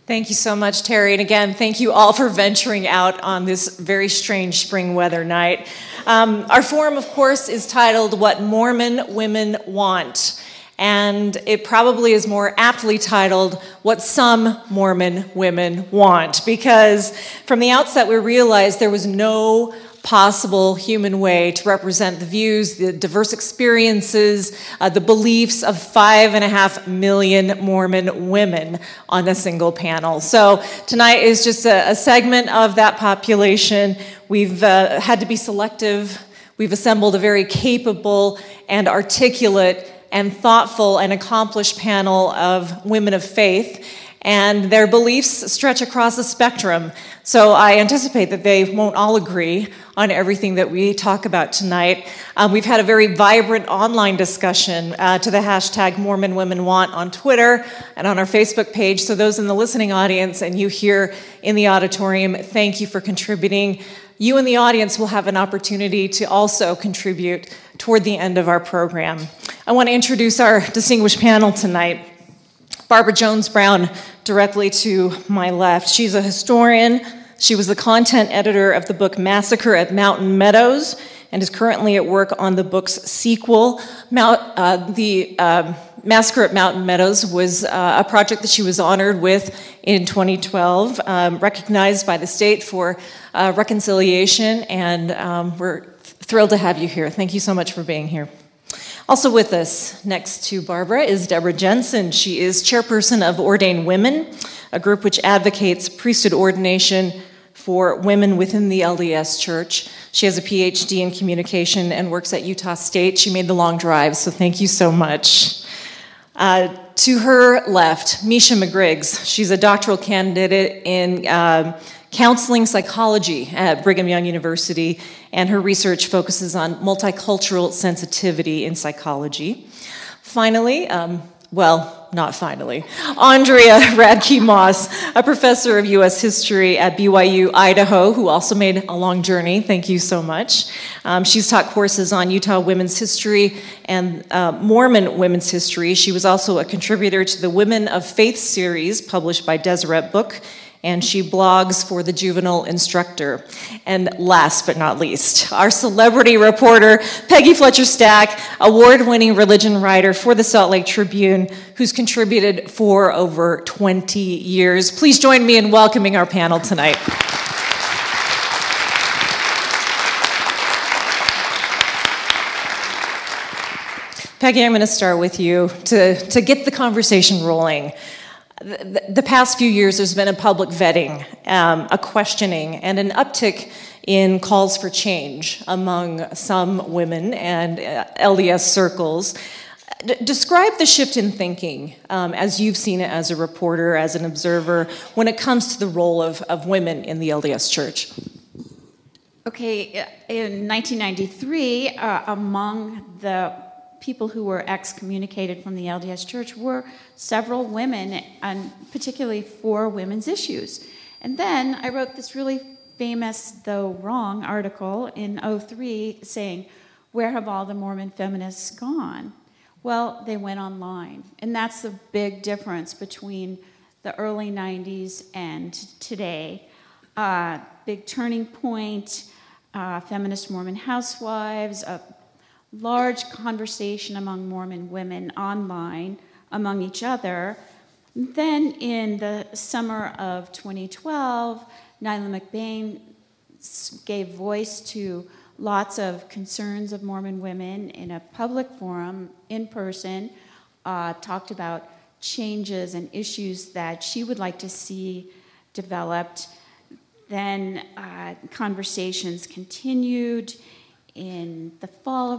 Thank you so much, Terry. And again, thank you all for venturing out on this very strange spring weather night. Our forum, of course, is titled What Mormon Women Want. And it probably is more aptly titled What Some Mormon Women Want, because from the outset we realized there was no possible human way to represent the views, the diverse experiences, the beliefs of 5.5 million Mormon women on a single panel. So tonight is just a segment of that population. We've had to be selective. We've assembled a very capable and articulate and thoughtful and accomplished panel of women of faith, and their beliefs stretch across the spectrum. So I anticipate that they won't all agree on everything that we talk about tonight. We've had a very vibrant online discussion to the hashtag Mormon Women Want on Twitter and on our Facebook page. So those in the listening audience and you here in the auditorium, thank you for contributing. You in the audience will have an opportunity to also contribute toward the end of our program. I want to introduce our distinguished panel tonight. Barbara Jones Brown, directly to my left. She's a historian. She was the content editor of the book Massacre at Mountain Meadows and is currently at work on the book's sequel. Massacre at Mountain Meadows was a project that she was honored with in 2012, recognized by the state for reconciliation, and we're thrilled to have you here. Thank you so much for being here. Also with us, next to Barbara, is Deborah Jensen. She is chairperson of Ordained Women, a group which advocates priesthood ordination for women within the LDS Church. She has a PhD in communication and works at Utah State. She made the long drive, so thank you so much. To her left, Misha McGriggs. She's a doctoral candidate in counseling psychology at Brigham Young University, and her research focuses on multicultural sensitivity in psychology. Finally, not finally, Andrea Radke-Moss, a professor of U.S. history at BYU, Idaho, who also made a long journey. Thank you so much. She's taught courses on Utah women's history and Mormon women's history. She was also a contributor to the Women of Faith series published by Deseret Book, and she blogs for the Juvenile Instructor. And last but not least, our celebrity reporter, Peggy Fletcher Stack, award-winning religion writer for the Salt Lake Tribune, who's contributed for over 20 years. Please join me in welcoming our panel tonight. Peggy, I'm going to start with you to get the conversation rolling. The past few years, there's been a public vetting, a questioning, and an uptick in calls for change among some women and LDS circles. Describe the shift in thinking as you've seen it as a reporter, as an observer, when it comes to the role of women in the LDS Church. Okay, in 1993, among the people who were excommunicated from the LDS Church were several women, and particularly for women's issues. And then I wrote this really famous, though wrong, article in 2003 saying, where have all the Mormon feminists gone? Well, they went online. And that's the big difference between the early 90s and today. Big turning point, feminist Mormon housewives, large conversation among Mormon women online among each other. Then in the summer of 2012, Nyla McBain gave voice to lots of concerns of Mormon women in a public forum, in person, talked about changes and issues that she would like to see developed. Then conversations continued. In the fall of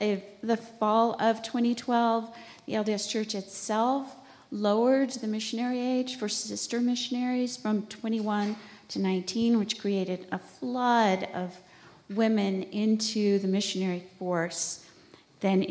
2012, the LDS Church itself lowered the missionary age for sister missionaries from 21 to 19, which created a flood of women into the missionary force. Then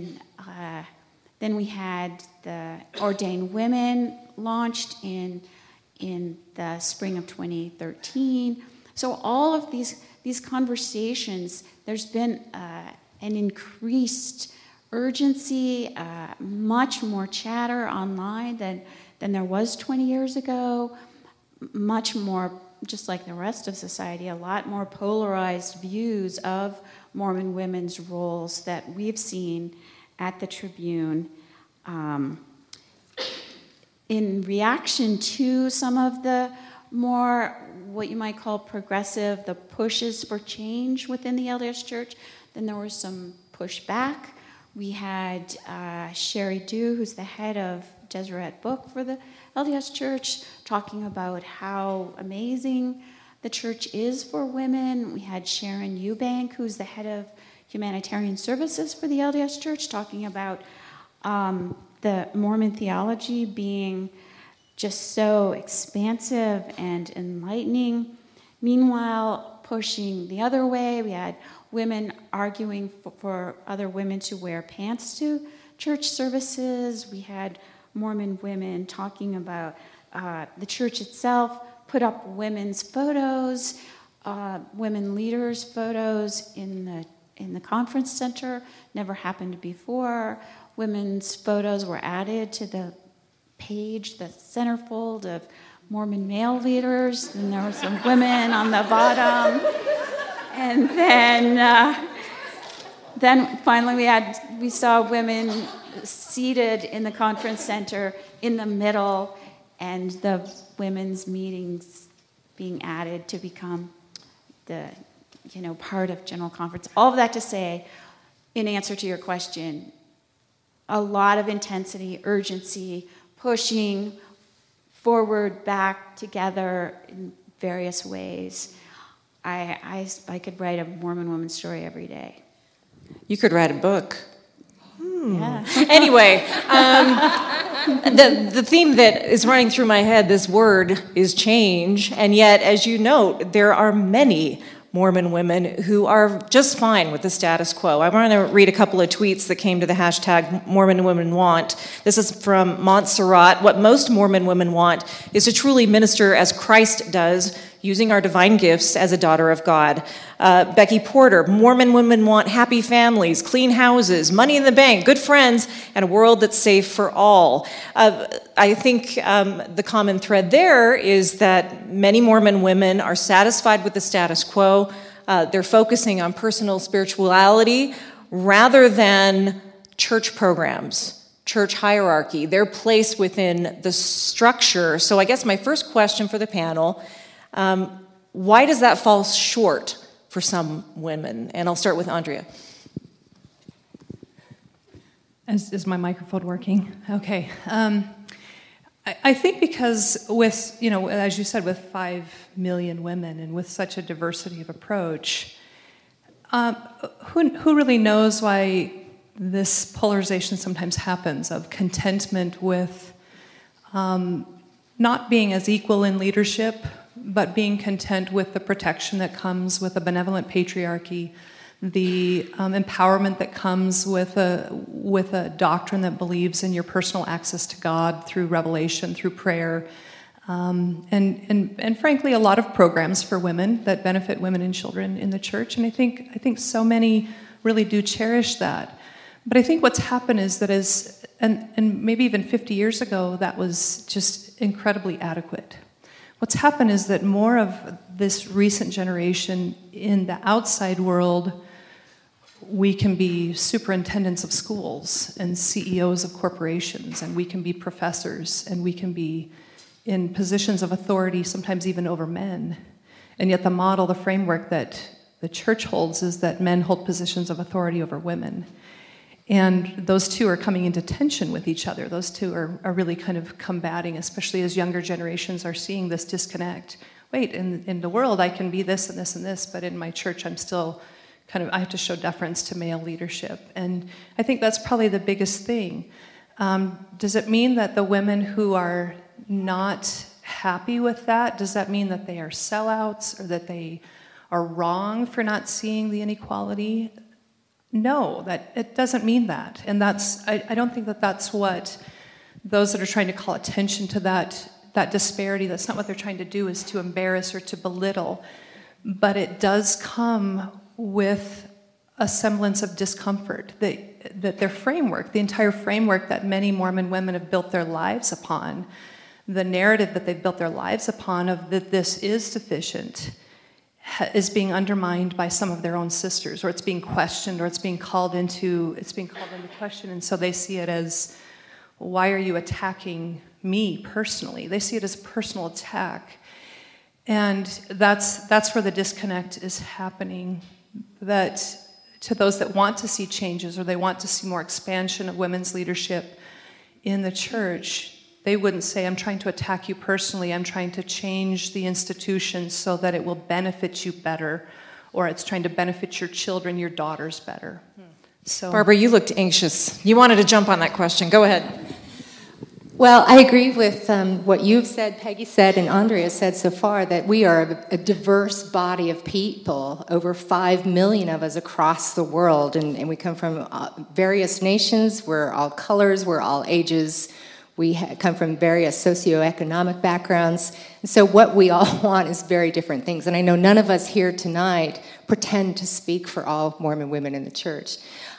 we had the Ordained Women launched in the spring of 2013. So all of these conversations, there's been an increased urgency, much more chatter online than there was 20 years ago. Much more, just like the rest of society, a lot more polarized views of Mormon women's roles that we've seen at the Tribune. In reaction to some of the more, what you might call progressive, the pushes for change within the LDS Church, then there was some pushback. We had Sherry Dew, who's the head of Deseret Book for the LDS Church, talking about how amazing the church is for women. We had Sharon Eubank, who's the head of Humanitarian Services for the LDS Church, talking about the Mormon theology being just so expansive and enlightening. Meanwhile, pushing the other way, we had women arguing for other women to wear pants to church services. We had Mormon women talking about the church itself, put up women's photos, women leaders' photos in the conference center. Never happened before. Women's photos were added to the page, the centerfold of Mormon male leaders, and there were some women on the bottom. And then finally we saw women seated in the conference center in the middle, and the women's meetings being added to become the part of General Conference. All of that to say, in answer to your question, a lot of intensity, urgency, pushing forward, back, together in various ways. I could write a Mormon woman's story every day. You could write a book. Yeah. Anyway, the theme that is running through my head, this word, is change. And yet, as you note, there are many Mormon women who are just fine with the status quo. I want to read a couple of tweets that came to the hashtag Mormon Women Want. This is from Montserrat. What most Mormon women want is to truly minister as Christ does, using our divine gifts as a daughter of God. Becky Porter, Mormon women want happy families, clean houses, money in the bank, good friends, and a world that's safe for all. I think the common thread there is that many Mormon women are satisfied with the status quo. They're focusing on personal spirituality rather than church programs, church hierarchy, their place within the structure. So I guess my first question for the panel, why does that fall short for some women? And I'll start with Andrea. Is my microphone working? Okay. I think because with, as you said, with 5 million women and with such a diversity of approach, who really knows why this polarization sometimes happens of contentment with not being as equal in leadership, but being content with the protection that comes with a benevolent patriarchy, the empowerment that comes with a doctrine that believes in your personal access to God through revelation, through prayer, and frankly, a lot of programs for women that benefit women and children in the church. And I think so many really do cherish that. But I think what's happened is that and maybe even 50 years ago, that was just incredibly adequate. What's happened is that more of this recent generation in the outside world, we can be superintendents of schools and CEOs of corporations, and we can be professors, and we can be in positions of authority, sometimes even over men. And yet the model, the framework that the church holds is that men hold positions of authority over women. And those two are coming into tension with each other. Those two are really kind of combating, especially as younger generations are seeing this disconnect. Wait, in the world I can be this and this and this, but in my church I'm still I have to show deference to male leadership. And I think that's probably the biggest thing. Does it mean that the women who are not happy with that, does that mean that they are sellouts or that they are wrong for not seeing the inequality? No, that it doesn't mean that. And I don't think that that's what those that are trying to call attention to that disparity, that's not what they're trying to do, is to embarrass or to belittle. But it does come with a semblance of discomfort, that their framework, the entire framework that many Mormon women have built their lives upon, the narrative that they've built their lives upon of that this is sufficient, is being undermined by some of their own sisters, or it's being questioned, or it's being called into question. And so they see it as, why are you attacking me personally? They see it as a personal attack. And that's where the disconnect is happening. That to those that want to see changes, or they want to see more expansion of women's leadership in the church, they wouldn't say, I'm trying to attack you personally, I'm trying to change the institution so that it will benefit you better, or it's trying to benefit your children, your daughters better. So, Barbara, you looked anxious. You wanted to jump on that question. Go ahead. Well, I agree with what you've said, Peggy said, and Andrea said so far, that we are a diverse body of people, over 5 million of us across the world, and we come from various nations, we're all colors, we're all ages, we come from various socioeconomic backgrounds, and so what we all want is very different things, and I know none of us here tonight pretend to speak for all Mormon women in the church.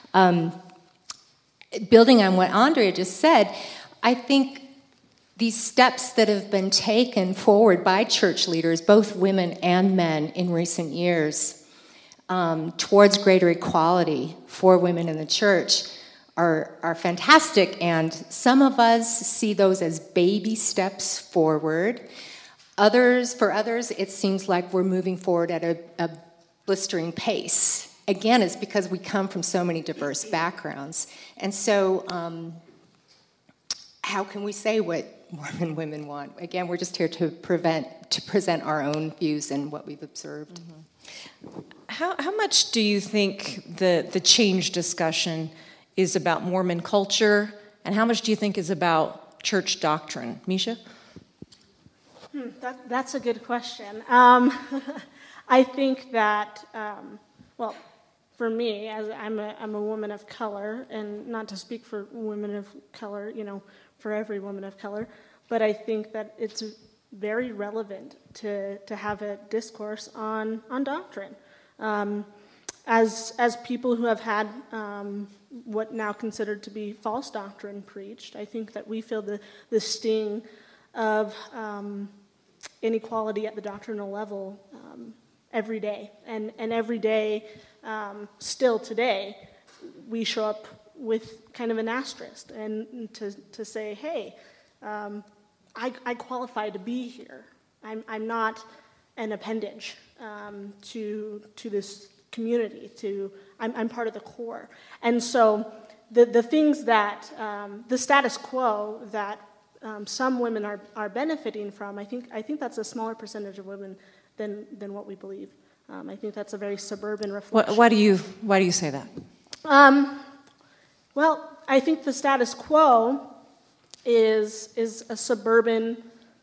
Building on what Andrea just said, I think these steps that have been taken forward by church leaders, both women and men, in recent years, towards greater equality for women in the church are fantastic, and some of us see those as baby steps forward. For others, it seems like we're moving forward at a blistering pace. Again, it's because we come from so many diverse backgrounds. And so, how can we say what Mormon women want? Again, we're just here to present our own views and what we've observed. Mm-hmm. How much do you think the change discussion is about Mormon culture, and how much do you think is about church doctrine? Misha? That's a good question. I think that, well, for me, as I'm a woman of color, and not to speak for women of color, for every woman of color, but I think that it's very relevant to have a discourse on doctrine. As people who have had what now considered to be false doctrine preached, I think that we feel the sting of inequality at the doctrinal level every day. And every day, still today, we show up with kind of an asterisk and to say, hey, I qualify to be here. I'm not an appendage to this community. I'm part of the core. And so the things that the status quo that some women are benefiting from, I think that's a smaller percentage of women than what we believe. I think that's a very suburban reflection. Why do you say that? Well, I think the status quo is a suburban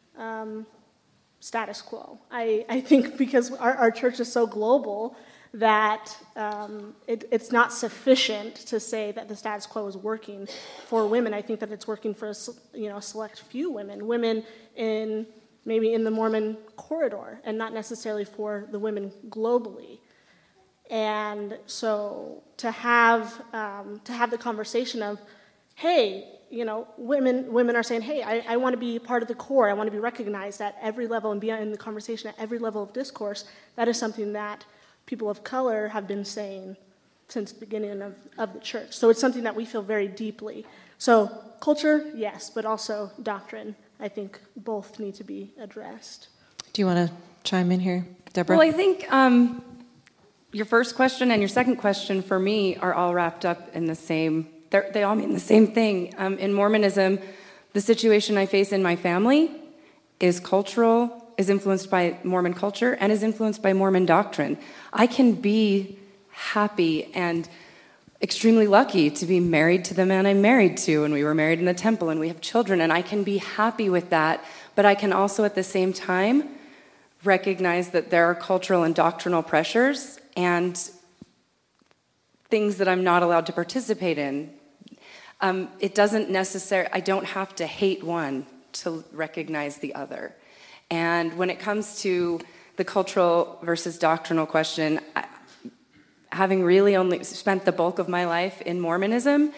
status quo. I think because our church is so global that it's not sufficient to say that the status quo is working for women. I think that it's working for a select few women maybe in the Mormon corridor, and not necessarily for the women globally. And so to have the conversation of, hey, women are saying, hey, I want to be part of the core. I want to be recognized at every level and be in the conversation at every level of discourse. That is something that people of color have been saying since the beginning of the church. So it's something that we feel very deeply. So culture, yes, but also doctrine. I think both need to be addressed. Do you want to chime in here, Deborah? Well, I think your first question and your second question for me are all wrapped up in the same, they all mean the same thing. In Mormonism, the situation I face in my family is cultural, is influenced by Mormon culture, and is influenced by Mormon doctrine. I can be happy and extremely lucky to be married to the man I'm married to, and we were married in the temple, and we have children, and I can be happy with that, but I can also at the same time recognize that there are cultural and doctrinal pressures and things that I'm not allowed to participate in. It doesn't necessarily, I don't have to hate one to recognize the other. And when it comes to the cultural versus doctrinal question, having really only spent the bulk of my life in Mormonism,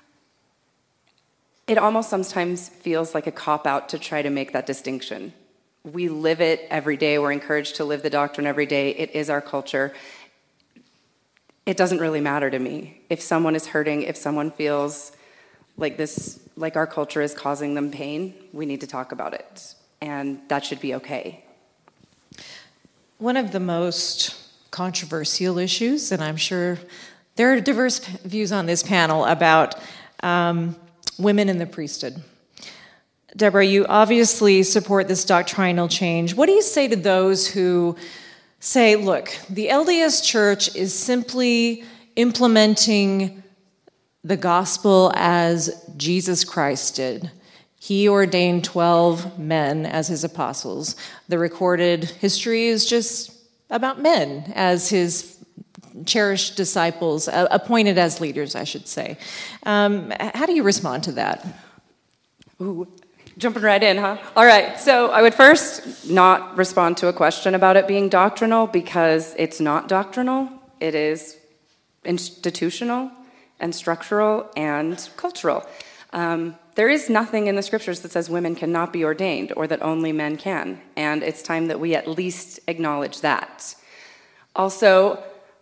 it almost sometimes feels like a cop-out to try to make that distinction. We live it every day. We're encouraged to live the doctrine every day. It is our culture. It doesn't really matter to me. If someone is hurting, if someone feels like this, like our culture is causing them pain, we need to talk about it. And that should be okay. One of the most controversial issues, and I'm sure there are diverse views on this panel about women in the priesthood. Deborah, you obviously support this doctrinal change. What do you say to those who say, look, the LDS Church is simply implementing the gospel as Jesus Christ did? He ordained 12 men as his apostles. The recorded history is just about men as his cherished disciples, appointed as leaders, I should say. How do you respond to that? Ooh, jumping right in, huh? All right, so I would first not respond to a question about it being doctrinal, because it's not doctrinal. It is institutional and structural and cultural. There is nothing in the scriptures that says women cannot be ordained or that only men can, and it's time that we at least acknowledge that. Also,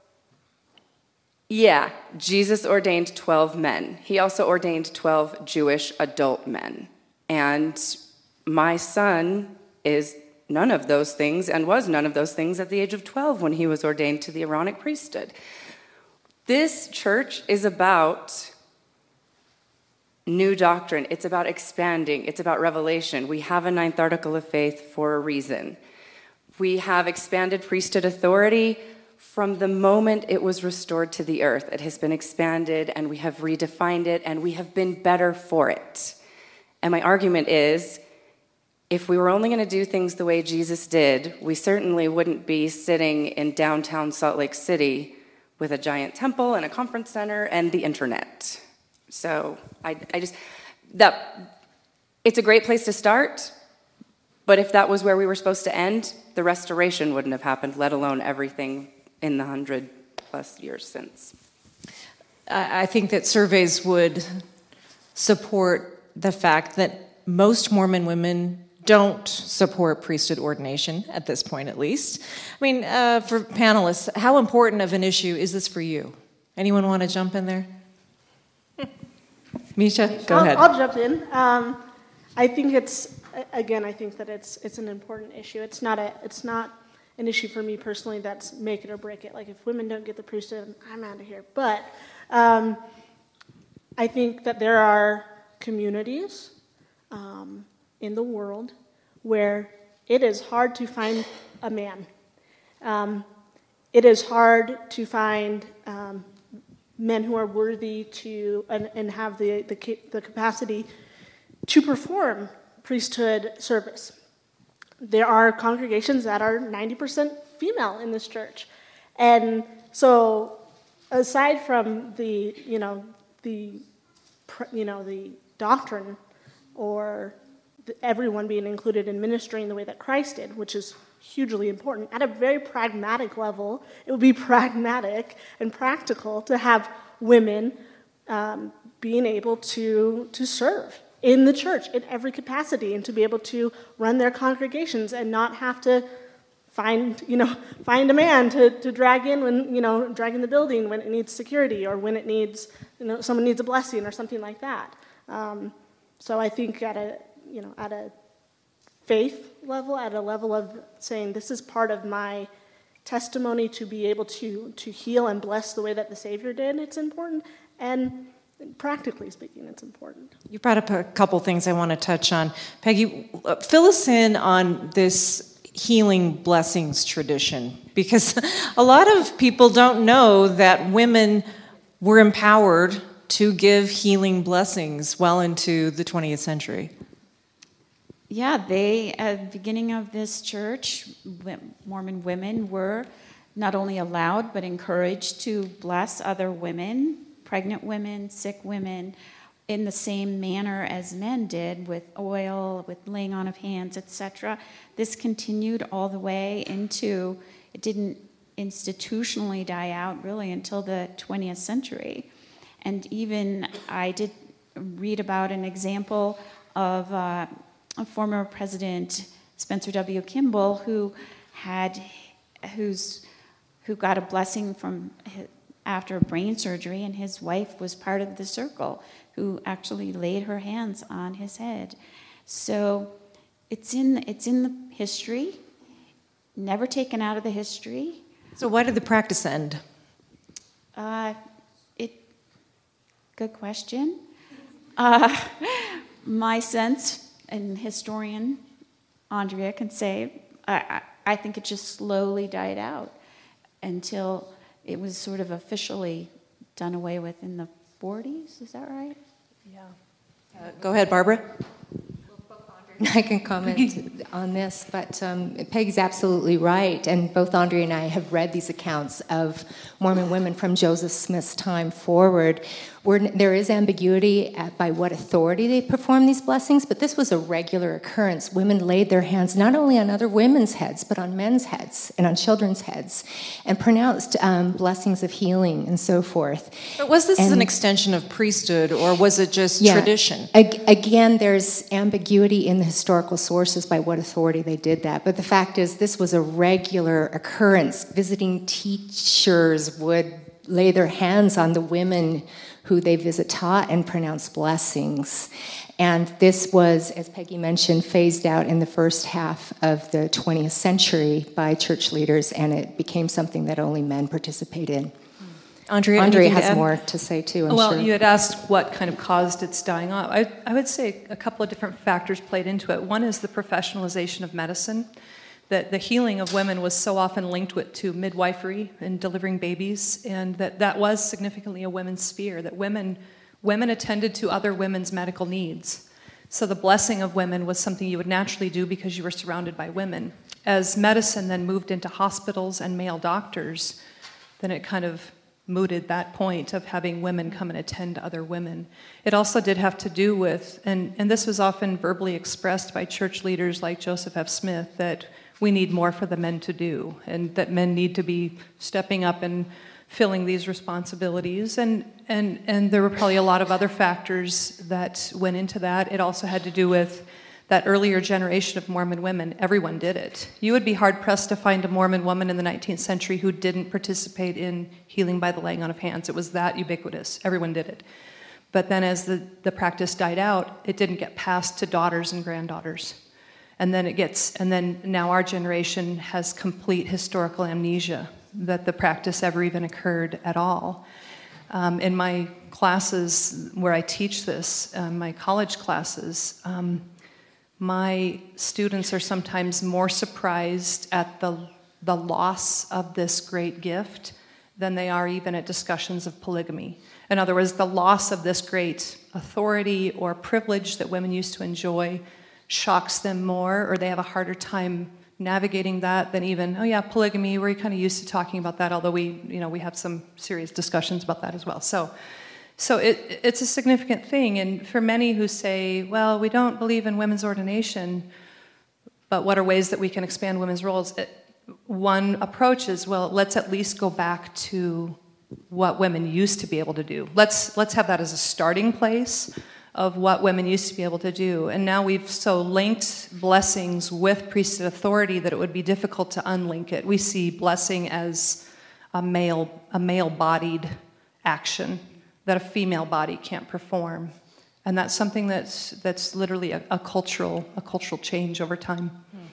yeah, Jesus ordained 12 men. He also ordained 12 Jewish adult men. And my son is none of those things and was none of those things at the age of 12 when he was ordained to the Aaronic priesthood. This church is about new doctrine. It's about expanding. It's about revelation. We have a 9th article of faith for a reason. We have expanded priesthood authority from the moment it was restored to the earth. It has been expanded, and we have redefined it, and we have been better for it. And my argument is, if we were only going to do things the way Jesus did, we certainly wouldn't be sitting in downtown Salt Lake City with a giant temple and a conference center and the internet. So it's a great place to start, but if that was where we were supposed to end, the restoration wouldn't have happened, let alone everything in the 100+ years since. I think that surveys would support the fact that most Mormon women don't support priesthood ordination, at this point at least. I mean, for panelists, how important of an issue is this for you? Anyone want to jump in there? Misha, go ahead. I'll jump in. I think I think that it's an important issue. It's not an issue for me personally that's make it or break it. Like, if women don't get the priesthood, I'm out of here. But I think that there are communities in the world where it is hard to find a man. It is hard to find men who are worthy to and have the capacity to perform priesthood service. There are congregations that are 90% female in this church, and so aside from the doctrine or everyone being included in ministering the way that Christ did, which is hugely important, at a very pragmatic level, it would be pragmatic and practical to have women being able to serve in the church in every capacity, and to be able to run their congregations and not have to find a man to drag in when drag in the building when it needs security, or when it needs someone needs a blessing or something like that. So I think at a faith level, at a level of saying this is part of my testimony to be able to heal and bless the way that the Savior did, it's important. And practically speaking, it's important. You brought up a couple things I want to touch on. Peggy, fill us in on this healing blessings tradition, because a lot of people don't know that women were empowered to give healing blessings well into the 20th century. Yeah, they, at the beginning of this church, Mormon women were not only allowed but encouraged to bless other women, pregnant women, sick women, in the same manner as men did, with oil, with laying on of hands, etc. This continued all the way into, it didn't institutionally die out really until the 20th century. And even I did read about an example of a former President Spencer W. Kimball who got a blessing from after brain surgery, and his wife was part of the circle who actually laid her hands on his head. So it's in the history, never taken out of the history. So why did the practice end? Good question. My sense, and historian Andrea can say, I think it just slowly died out until it was sort of officially done away with in the 40s. Is that right? Yeah. Go ahead, Barbara. I can comment on this, but Peggy's absolutely right, and both Andrea and I have read these accounts of Mormon women from Joseph Smith's time forward, where there is ambiguity by what authority they perform these blessings, but this was a regular occurrence. Women laid their hands not only on other women's heads, but on men's heads and on children's heads, and pronounced blessings of healing and so forth. But was this an extension of priesthood, or was it just tradition? Again, there's ambiguity in the historical sources by what authority they did that, but the fact is this was a regular occurrence. Visiting teachers would lay their hands on the women who they taught and pronounce blessings. And this was, as Peggy mentioned, phased out in the first half of the 20th century by church leaders, and it became something that only men participate in. Andrea has more to say too, I'm sure. Well, you had asked what kind of caused its dying off. I would say a couple of different factors played into it. One is the professionalization of medicine. That the healing of women was so often linked to midwifery and delivering babies, and that was significantly a women's sphere, that women attended to other women's medical needs. So the blessing of women was something you would naturally do because you were surrounded by women. As medicine then moved into hospitals and male doctors, then it kind of mooted that point of having women come and attend to other women. It also did have to do with, and this was often verbally expressed by church leaders like Joseph F. Smith, that we need more for the men to do, and that men need to be stepping up and filling these responsibilities. And there were probably a lot of other factors that went into that. It also had to do with that earlier generation of Mormon women. Everyone did it. You would be hard-pressed to find a Mormon woman in the 19th century who didn't participate in healing by the laying on of hands. It was that ubiquitous. Everyone did it. But then as the practice died out, it didn't get passed to daughters and granddaughters. And then now our generation has complete historical amnesia that the practice ever even occurred at all. In my classes where I teach this, my college classes, my students are sometimes more surprised at the loss of this great gift than they are even at discussions of polygamy. In other words, the loss of this great authority or privilege that women used to enjoy shocks them more, or they have a harder time navigating that than even, polygamy, we're kind of used to talking about that, although we have some serious discussions about that as well. So it's a significant thing, and for many who say, well, we don't believe in women's ordination, but what are ways that we can expand women's roles? One approach is, well, let's at least go back to what women used to be able to do. Let's have that as a starting place of what women used to be able to do. And now we've so linked blessings with priesthood authority that it would be difficult to unlink it. We see blessing as a male-bodied action that a female body can't perform. And that's something that's literally a cultural change over time.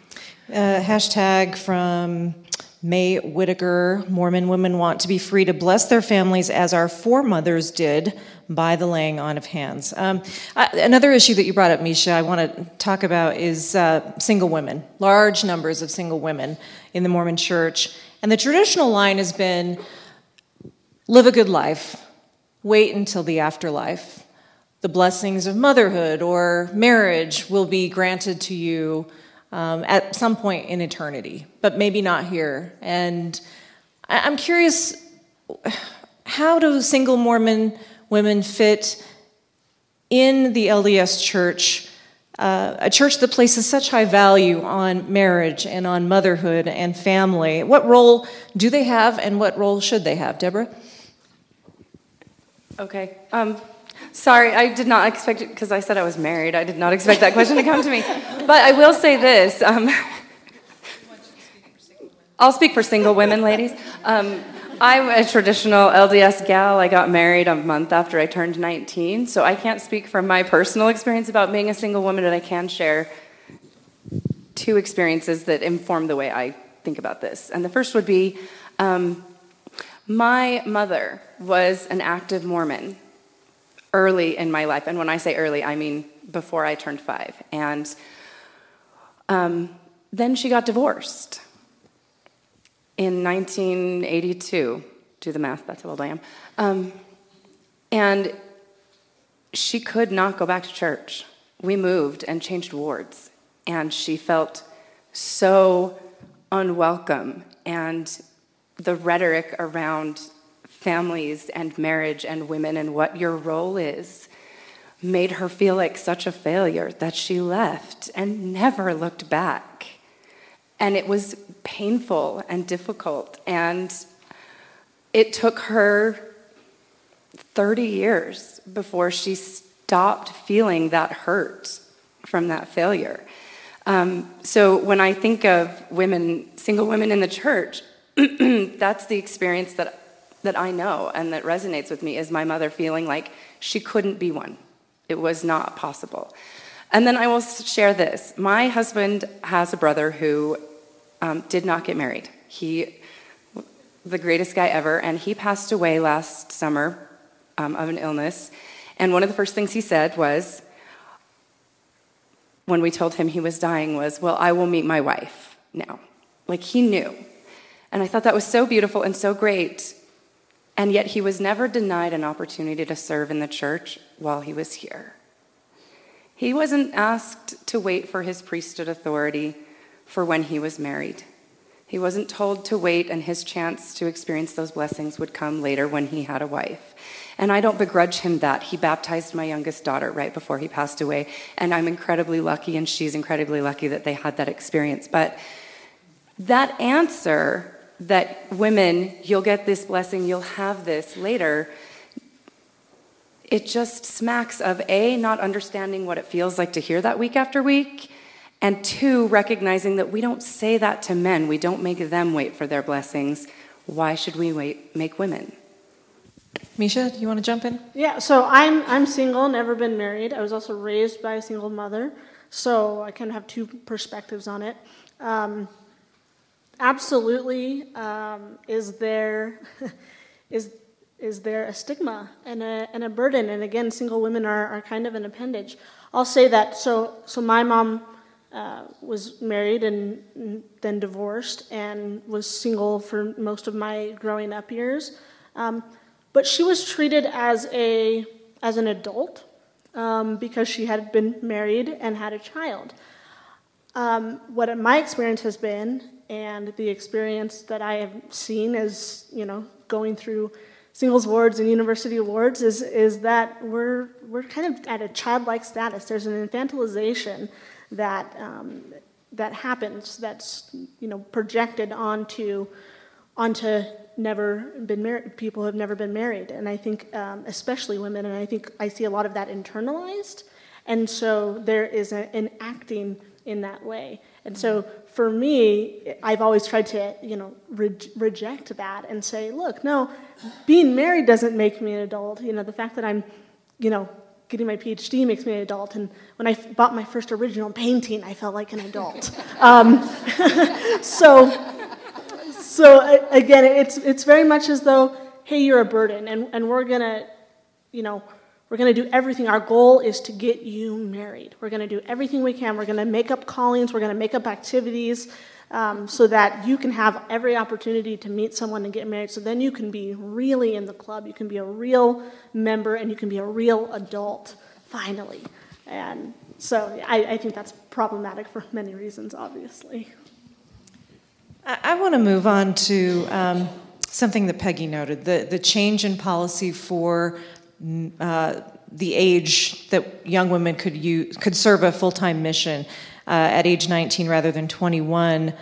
Hashtag from May Whitaker: Mormon women want to be free to bless their families as our foremothers did by the laying on of hands. Another issue that you brought up, Misha, I want to talk about is single women, large numbers of single women in the Mormon church. And the traditional line has been, live a good life, wait until the afterlife. The blessings of motherhood or marriage will be granted to you at some point in eternity, but maybe not here. And I'm curious, how do single Mormon women fit in the LDS church a church that places such high value on marriage and on motherhood and family. What role do they have, and what role should they have? Deborah? Okay. Sorry, I did not expect it, because I said I was married. I did not expect that question to come to me. But I will say this. I'll speak for single women, ladies. I'm a traditional LDS gal. I got married a month after I turned 19, so I can't speak from my personal experience about being a single woman, but I can share two experiences that inform the way I think about this. And the first would be, my mother was an active Mormon early in my life. And when I say early, I mean before I turned 5. And then she got divorced in 1982. Do the math, that's how old I am. And she could not go back to church. We moved and changed wards, and she felt so unwelcome, and the rhetoric around families and marriage and women and what your role is made her feel like such a failure that she left and never looked back. And it was painful and difficult, and it took her 30 years before she stopped feeling that hurt from that failure. So when I think of women, single women in the church, that's the experience that I know and that resonates with me, is my mother feeling like she couldn't be one. It was not possible. And then I will share this. My husband has a brother who did not get married. The greatest guy ever, and he passed away last summer of an illness. And one of the first things he said was, when we told him he was dying, was, well, I will meet my wife now. Like, he knew. And I thought that was so beautiful and so great. And yet he was never denied an opportunity to serve in the church while he was here. He wasn't asked to wait for his priesthood authority for when he was married. He wasn't told to wait, and his chance to experience those blessings would come later when he had a wife. And I don't begrudge him that. He baptized my youngest daughter right before he passed away, and I'm incredibly lucky, and she's incredibly lucky that they had that experience. But that answer that women, you'll get this blessing, you'll have this later, it just smacks of A, not understanding what it feels like to hear that week after week, and 2, recognizing that we don't say that to men. We don't make them wait for their blessings. Why should we make women? Misha, do you want to jump in? Yeah, so I'm single, never been married. I was also raised by a single mother, so I kind of have two perspectives on it. Absolutely, is there a stigma and a burden? And again, single women are kind of an appendage. I'll say that. So my mom was married and then divorced and was single for most of my growing up years. But she was treated as an adult because she had been married and had a child. What my experience has been, and the experience that I have seen as, going through singles wards and university wards, is that we're kind of at a childlike status. There's an infantilization that happens, that's projected onto never been married, people who have never been married, and I think especially women, and I think I see a lot of that internalized, and so there is an acting in that way. And so for me, I've always tried to reject that and say, look, no, being married doesn't make me an adult. The fact that I'm getting my PhD makes me an adult, and when I bought my first original painting, I felt like an adult. So again, it's very much as though, hey, you're a burden, and we're gonna do everything. Our goal is to get you married. We're gonna do everything we can. We're gonna make up callings. We're gonna make up activities so that you can have every opportunity to meet someone and get married. So then you can be really in the club. You can be a real member, and you can be a real adult finally. And so I think that's problematic for many reasons, obviously. I want to move on to something that Peggy noted, the change in policy for the age that young women could serve a full-time mission at age 19 rather than 21.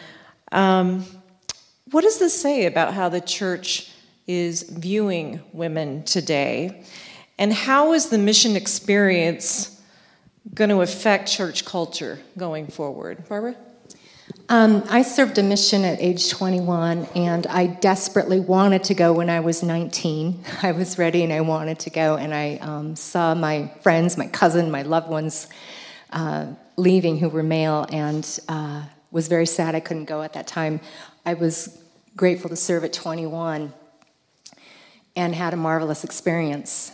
What does this say about how the church is viewing women today? And how is the mission experience going to affect church culture going forward? Barbara? I served a mission at age 21, and I desperately wanted to go when I was 19. I was ready and I wanted to go, and I saw my friends, my cousin, my loved ones leaving who were male, and was very sad I couldn't go at that time. I was grateful to serve at 21 and had a marvelous experience.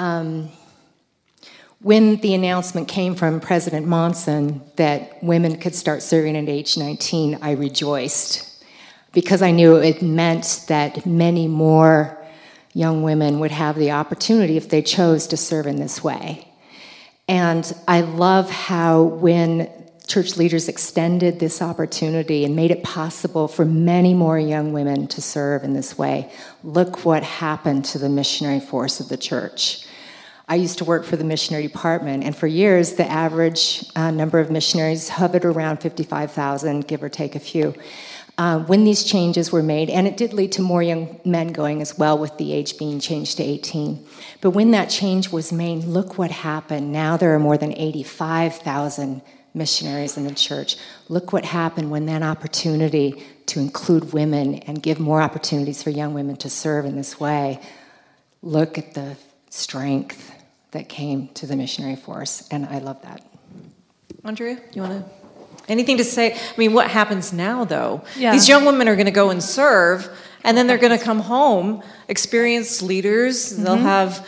When the announcement came from President Monson that women could start serving at age 19, I rejoiced because I knew it meant that many more young women would have the opportunity if they chose to serve in this way. And I love how when church leaders extended this opportunity and made it possible for many more young women to serve in this way, look what happened to the missionary force of the church. I used to work for the missionary department, and for years, the average number of missionaries hovered around 55,000, give or take a few. When these changes were made, and it did lead to more young men going as well with the age being changed to 18. But when that change was made, look what happened. Now there are more than 85,000 missionaries in the church. Look what happened when that opportunity to include women and give more opportunities for young women to serve in this way. Look at the strength that came to the missionary force, and I love that. Andrea, you want to? Anything to say? I mean, what happens now, though? Yeah. These young women are going to go and serve, and then they're going to come home, experienced leaders. They'll have,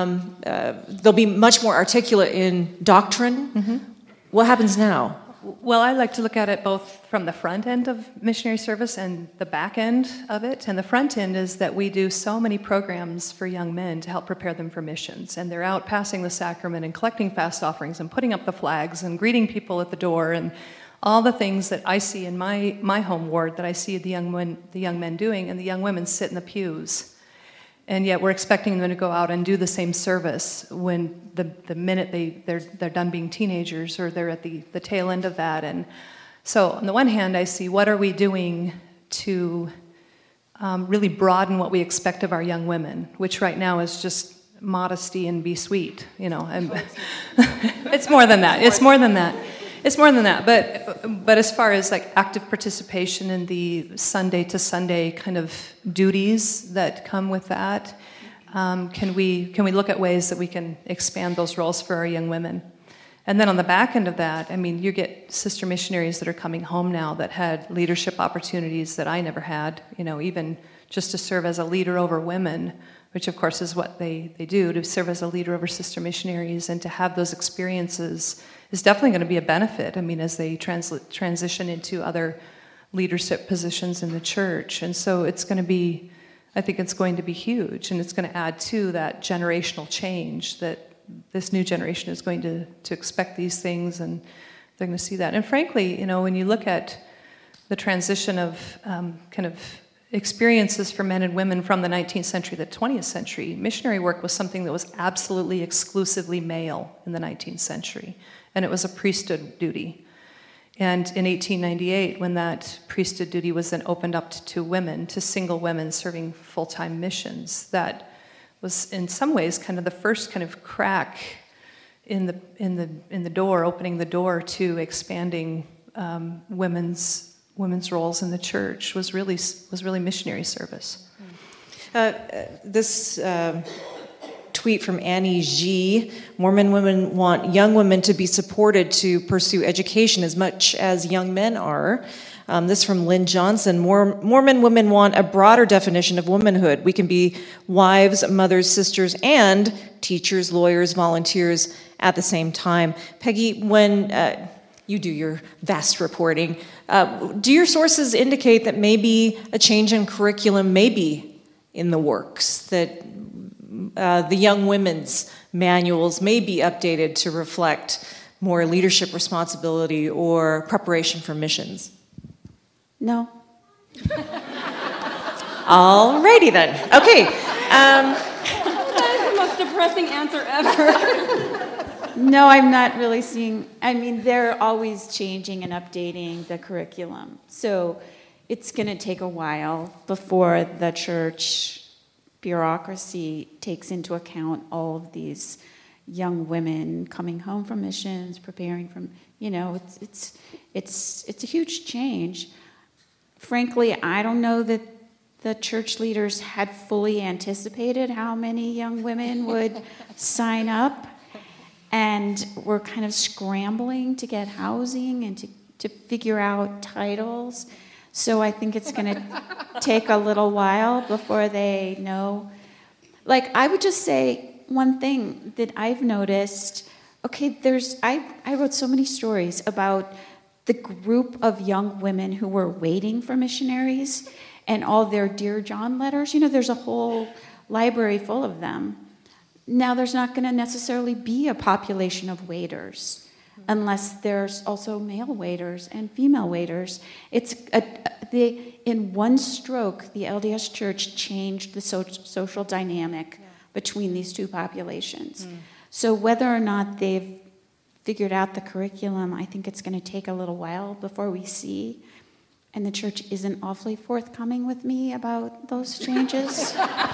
they'll be much more articulate in doctrine. What happens now? Well, I like to look at it both from the front end of missionary service and the back end of it. And the front end is that we do so many programs for young men to help prepare them for missions. And they're out passing the sacrament and collecting fast offerings and putting up the flags and greeting people at the door and all the things that I see in my home ward that I see the young men doing, and the young women sit in the pews. And yet we're expecting them to go out and do the same service when the minute they're done being teenagers, or they're at the tail end of that. And so on the one hand, I see what are we doing to really broaden what we expect of our young women, which right now is just modesty and be sweet, you know. And it's more than that. It's more than that. It's more than that. But as far as like active participation in the Sunday to Sunday kind of duties that come with that, can we look at ways that we can expand those roles for our young women? And then on the back end of that, I mean, you get sister missionaries that are coming home now that had leadership opportunities that I never had, you know, even just to serve as a leader over women, which of course is what they do, to serve as a leader over sister missionaries, and to have those experiences is definitely going to be a benefit, I mean, as they transition into other leadership positions in the church. And so it's going to be, I think it's going to be huge, and it's going to add to that generational change that this new generation is going to expect these things, and they're going to see that. And frankly, you know, when you look at the transition of kind of experiences for men and women from the 19th century to the 20th century, missionary work was something that was absolutely exclusively male in the 19th century, and it was a priesthood duty. And in 1898, when that priesthood duty was then opened up to women, to single women serving full-time missions, that was in some ways kind of the first kind of crack in the door, opening the door to expanding women's roles in the church was really missionary service. This tweet from Annie G. Mormon women want young women to be supported to pursue education as much as young men are. This from Lynn Johnson. Mormon women want a broader definition of womanhood. We can be wives, mothers, sisters, and teachers, lawyers, volunteers at the same time. Peggy, when you do your vast reporting, do your sources indicate that maybe a change in curriculum may be in the works, that the young women's manuals may be updated to reflect more leadership responsibility or preparation for missions? No. Alrighty then. Okay. That is the most depressing answer ever. No, I'm not really seeing, I mean, they're always changing and updating the curriculum. So it's going to take a while before the church bureaucracy takes into account all of these young women coming home from missions, preparing from, it's a huge change. Frankly, I don't know that the church leaders had fully anticipated how many young women would sign up, and we're kind of scrambling to get housing and to figure out titles. So I think it's going to take a little while before they know. Like, I would just say one thing that I've noticed. Okay, I wrote so many stories about the group of young women who were waiting for missionaries and all their Dear John letters. There's a whole library full of them. Now, there's not going to necessarily be a population of waiters unless there's also male waiters and female waiters. In one stroke, the LDS Church changed the social dynamic between these two populations. So whether or not they've figured out the curriculum, I think it's going to take a little while before we see. And the church isn't awfully forthcoming with me about those changes.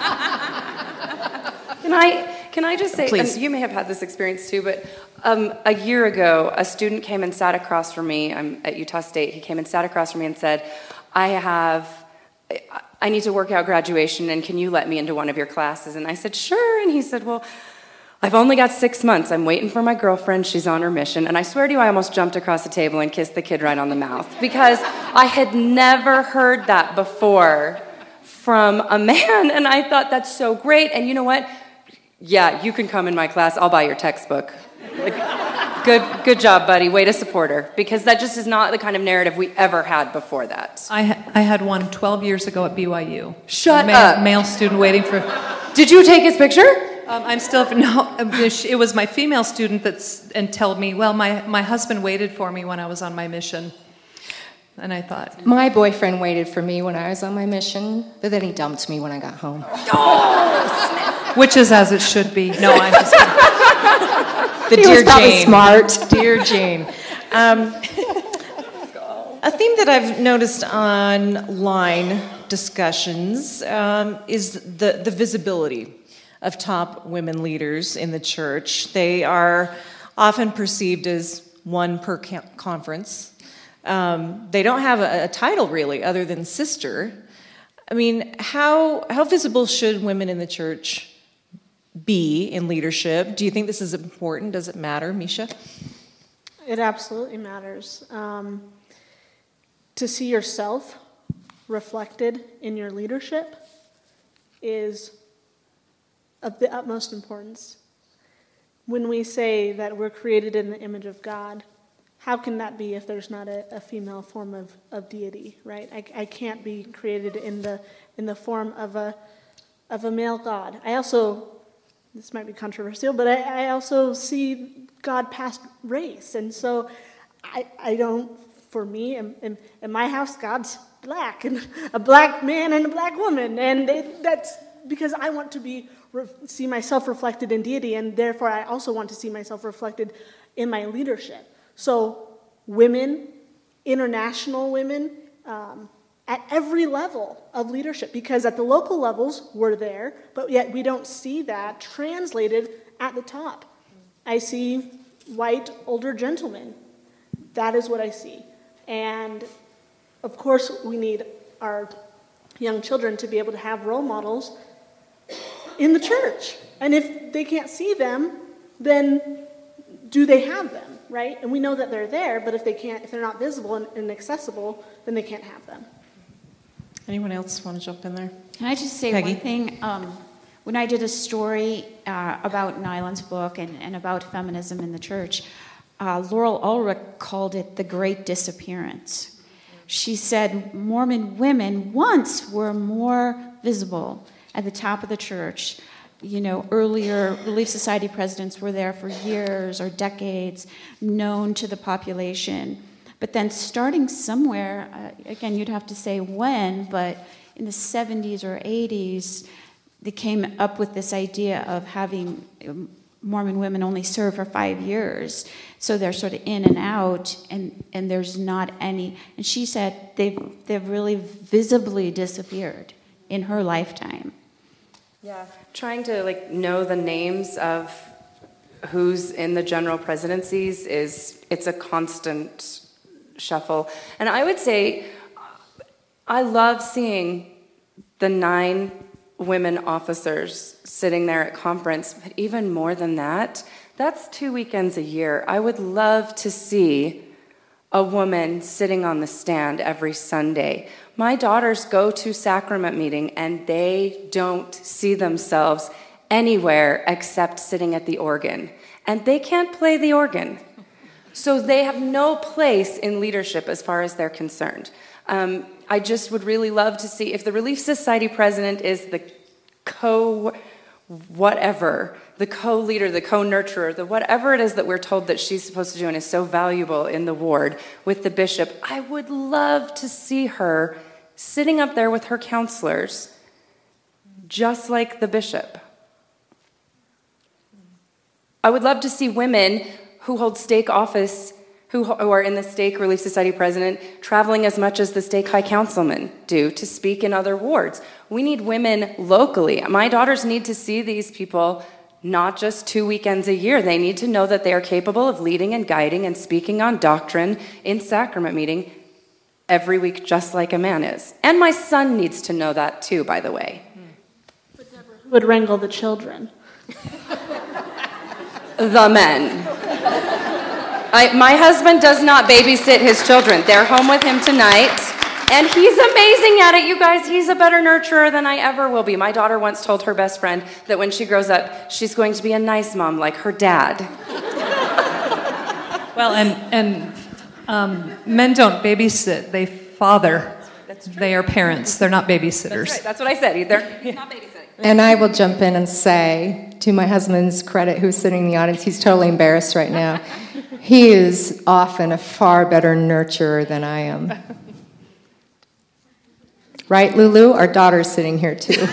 Can I just say, and you may have had this experience too, but a year ago, a student came and sat across from me. I'm at Utah State. He came and sat across from me and said, I need to work out graduation, and can you let me into one of your classes? And I said, sure. And he said, well, I've only got 6 months. I'm waiting for my girlfriend. She's on her mission. And I swear to you, I almost jumped across the table and kissed the kid right on the mouth, because I had never heard that before from a man. And I thought, that's so great. And you know what? Yeah, you can come in my class. I'll buy your textbook. Like, good job, buddy. Way to support her. Because that just is not the kind of narrative we ever had before that. I had one 12 years ago at BYU. Shut up. Male student waiting for... Did you take his picture? I'm still... No, it was my female student and told me, well, my husband waited for me when I was on my mission. And I thought... My boyfriend waited for me when I was on my mission, but then he dumped me when I got home. Oh, snap. Which is as it should be. No, I'm just... The He Dear was probably Jane. smart. Dear Jane. A theme that I've noticed online discussions is the visibility of top women leaders in the church. They are often perceived as one per conference. They don't have a title, really, other than sister. I mean, how visible should women in the church be in leadership? Do you think this is important? Does it matter, Misha? It absolutely matters. To see yourself reflected in your leadership is of the utmost importance. When we say that we're created in the image of God, how can that be if there's not a female form of deity, right? I can't be created in the form of a male God. I also, this might be controversial, but I also see God past race. And so I don't, for me, in my house, God's black, and a black man and a black woman. And that's because I want to see myself reflected in deity, and therefore I also want to see myself reflected in my leadership. So women, international women, at every level of leadership, because at the local levels, we're there, but yet we don't see that translated at the top. I see white, older gentlemen. That is what I see. And, of course, we need our young children to be able to have role models in the church. And if they can't see them, then do they have them, right? And we know that they're there, but if they're not visible and accessible, then they can't have them. Anyone else want to jump in there? Can I just say Peggy? one thing? When I did a story about Nyland's book and about feminism in the church, Laurel Ulrich called it the Great Disappearance. She said Mormon women once were more visible at the top of the church. You know, earlier Relief Society presidents were there for years or decades, known to the population. But then starting somewhere, again, you'd have to say when, but in the 70s or 80s, they came up with this idea of having Mormon women only serve for 5 years. So they're sort of in and out, and there's not any. And she said they've really visibly disappeared in her lifetime. Yeah, trying to know the names of who's in the general presidencies it's a constant shuffle. And I would say I love seeing the 9 women officers sitting there at conference, but even more than that, that's 2 weekends a year. I would love to see a woman sitting on the stand every Sunday. My daughters go to sacrament meeting and they don't see themselves anywhere except sitting at the organ. And they can't play the organ. So they have no place in leadership as far as they're concerned. I just would really love to see if the Relief Society president is the co-whatever, the co-leader, the co-nurturer, the whatever it is that we're told that she's supposed to do and is so valuable in the ward with the bishop. I would love to see her sitting up there with her counselors, just like the bishop. I would love to see women who hold stake office, who are in the stake Relief Society president, traveling as much as the stake high councilmen do to speak in other wards. We need women locally. My daughters need to see these people not just 2 weekends a year. They need to know that they are capable of leading and guiding and speaking on doctrine in sacrament meeting every week, just like a man is. And my son needs to know that too, by the way. But Deborah, who would wrangle the children? The men. My husband does not babysit his children. They're home with him tonight. And he's amazing at it, you guys. He's a better nurturer than I ever will be. My daughter once told her best friend that when she grows up, she's going to be a nice mom like her dad. Well, and men don't babysit. They father. That's true. They are parents. They're not babysitters. That's right. That's what I said. He's not babysitting. And I will jump in and say, to my husband's credit, who's sitting in the audience, he's totally embarrassed right now. He is often a far better nurturer than I am. Right, Lulu? Our daughter's sitting here, too.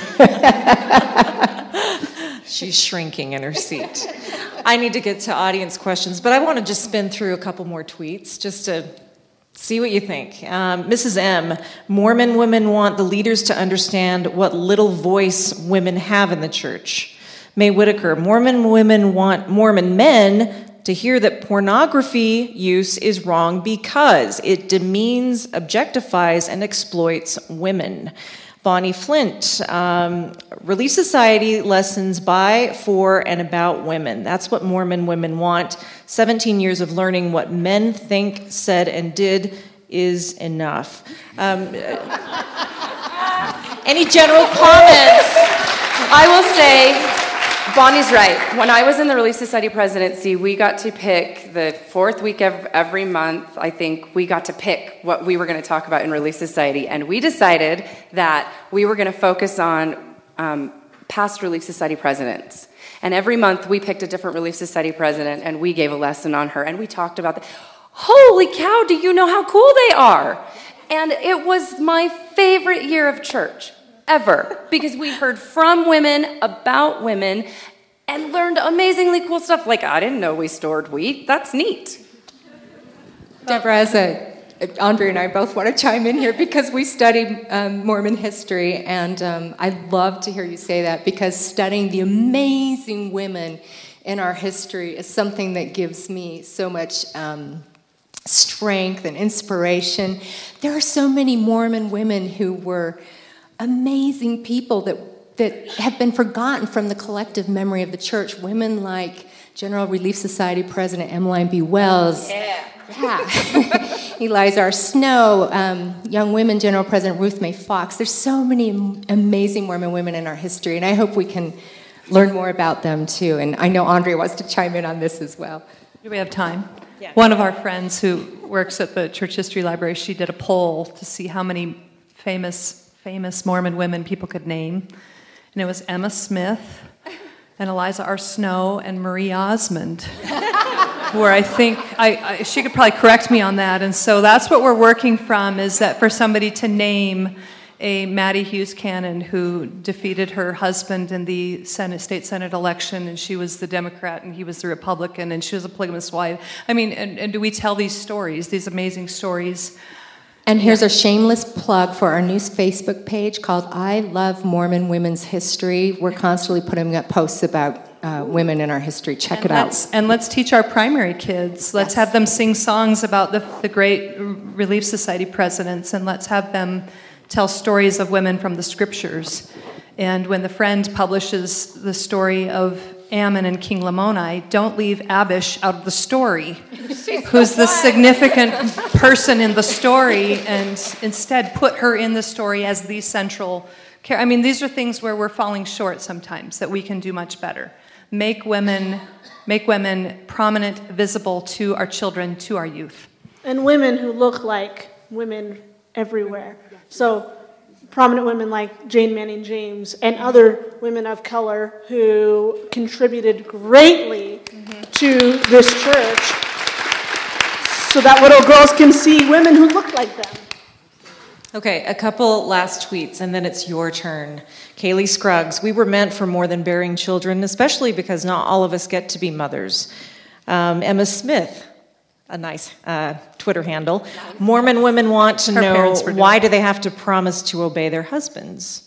She's shrinking in her seat. I need to get to audience questions, but I want to just spin through a couple more tweets just to see what you think. Mrs. M, Mormon women want the leaders to understand what little voice women have in the church. May Whitaker, Mormon women want Mormon men to hear that pornography use is wrong because it demeans, objectifies, and exploits women. Bonnie Flint, Relief Society lessons by, for, and about women. That's what Mormon women want. 17 years of learning what men think, said, and did is enough. Any general comments? I will say, Bonnie's right. When I was in the Relief Society presidency, we got to pick the 4th week of every month. I think we got to pick what we were going to talk about in Relief Society, and we decided that we were going to focus on past Relief Society presidents. And every month we picked a different Relief Society president, and we gave a lesson on her, and we talked about that. Holy cow, do you know how cool they are? And it was my favorite year of church ever, because we heard from women about women and learned amazingly cool stuff. Like, I didn't know we stored wheat. That's neat. Deborah, Andre and I both want to chime in here because we study Mormon history, and I'd love to hear you say that, because studying the amazing women in our history is something that gives me so much strength and inspiration. There are so many Mormon women who were amazing people that have been forgotten from the collective memory of the church. Women like General Relief Society President Emmeline B. Wells. Yeah. Eliza R. Snow, Young Women General President Ruth Mae Fox. There's so many amazing Mormon women in our history, and I hope we can learn more about them too. And I know Andre wants to chime in on this as well. Do we have time? Yeah. One of our friends who works at the Church History Library, she did a poll to see how many famous Mormon women people could name. And it was Emma Smith and Eliza R. Snow and Marie Osmond, where I think, she could probably correct me on that. And so that's what we're working from, is that for somebody to name a Maddie Hughes Cannon who defeated her husband in the state Senate election, and she was the Democrat and he was the Republican, and she was a polygamous wife. I mean, and do we tell these stories, these amazing stories? And here's a shameless plug for our new Facebook page called I Love Mormon Women's History. We're constantly putting up posts about women in our history. Check it out. And let's teach our primary kids. Let's have them sing songs about the great Relief Society presidents, and let's have them tell stories of women from the scriptures. And when the Friend publishes the story of Ammon and King Lamoni, don't leave Abish out of the story, who's the significant person in the story, and instead put her in the story as the central character. I mean, these are things where we're falling short sometimes, that we can do much better. Make women prominent, visible to our children, to our youth. And women who look like women everywhere. So prominent women like Jane Manning James and other women of color who contributed greatly to this church so that little girls can see women who look like them. Okay, a couple last tweets, and then it's your turn. Kaylee Scruggs, we were meant for more than bearing children, especially because not all of us get to be mothers. Emma Smith, a nice Twitter handle. Mormon women want to know why do they have to promise to obey their husbands?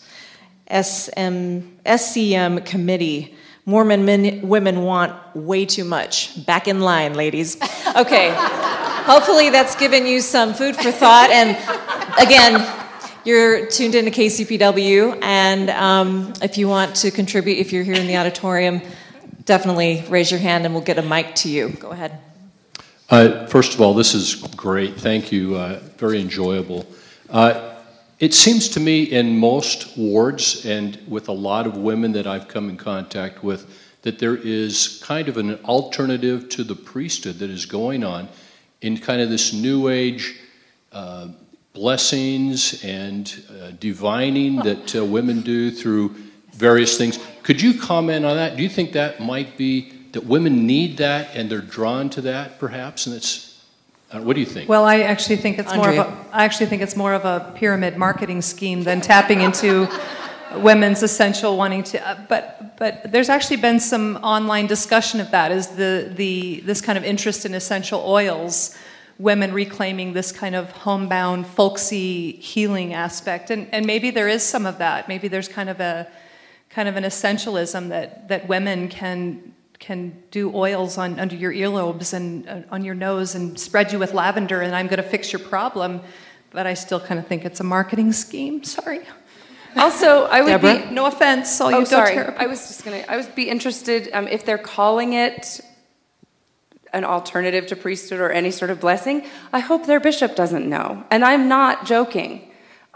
SCM committee. Mormon women want way too much. Back in line, ladies. Okay, hopefully that's given you some food for thought. And again, you're tuned into KCPW, and if you want to contribute, if you're here in the auditorium, definitely raise your hand and we'll get a mic to you. Go ahead. First of all, this is great. Thank you. Very enjoyable. It seems to me in most wards and with a lot of women that I've come in contact with that there is kind of an alternative to the priesthood that is going on in kind of this new age blessings and divining that women do through various things. Could you comment on that? Do you think that might be that women need that and they're drawn to that, perhaps? And it's what do you think? Well, I actually think it's more of a pyramid marketing scheme than tapping into women's essential wanting to. But there's actually been some online discussion of that. Is this kind of interest in essential oils, women reclaiming this kind of homebound, folksy healing aspect, and maybe there is some of that. Maybe there's kind of an essentialism that women can do oils under your earlobes and on your nose and spread you with lavender, and I'm going to fix your problem. But I still kind of think it's a marketing scheme. Sorry. Also, I would be no offense. All you go sorry. therapy. I would be interested if they're calling it an alternative to priesthood or any sort of blessing. I hope their bishop doesn't know, and I'm not joking.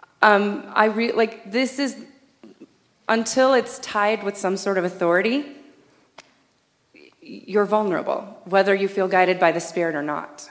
This is until it's tied with some sort of authority. You're vulnerable, whether you feel guided by the Spirit or not.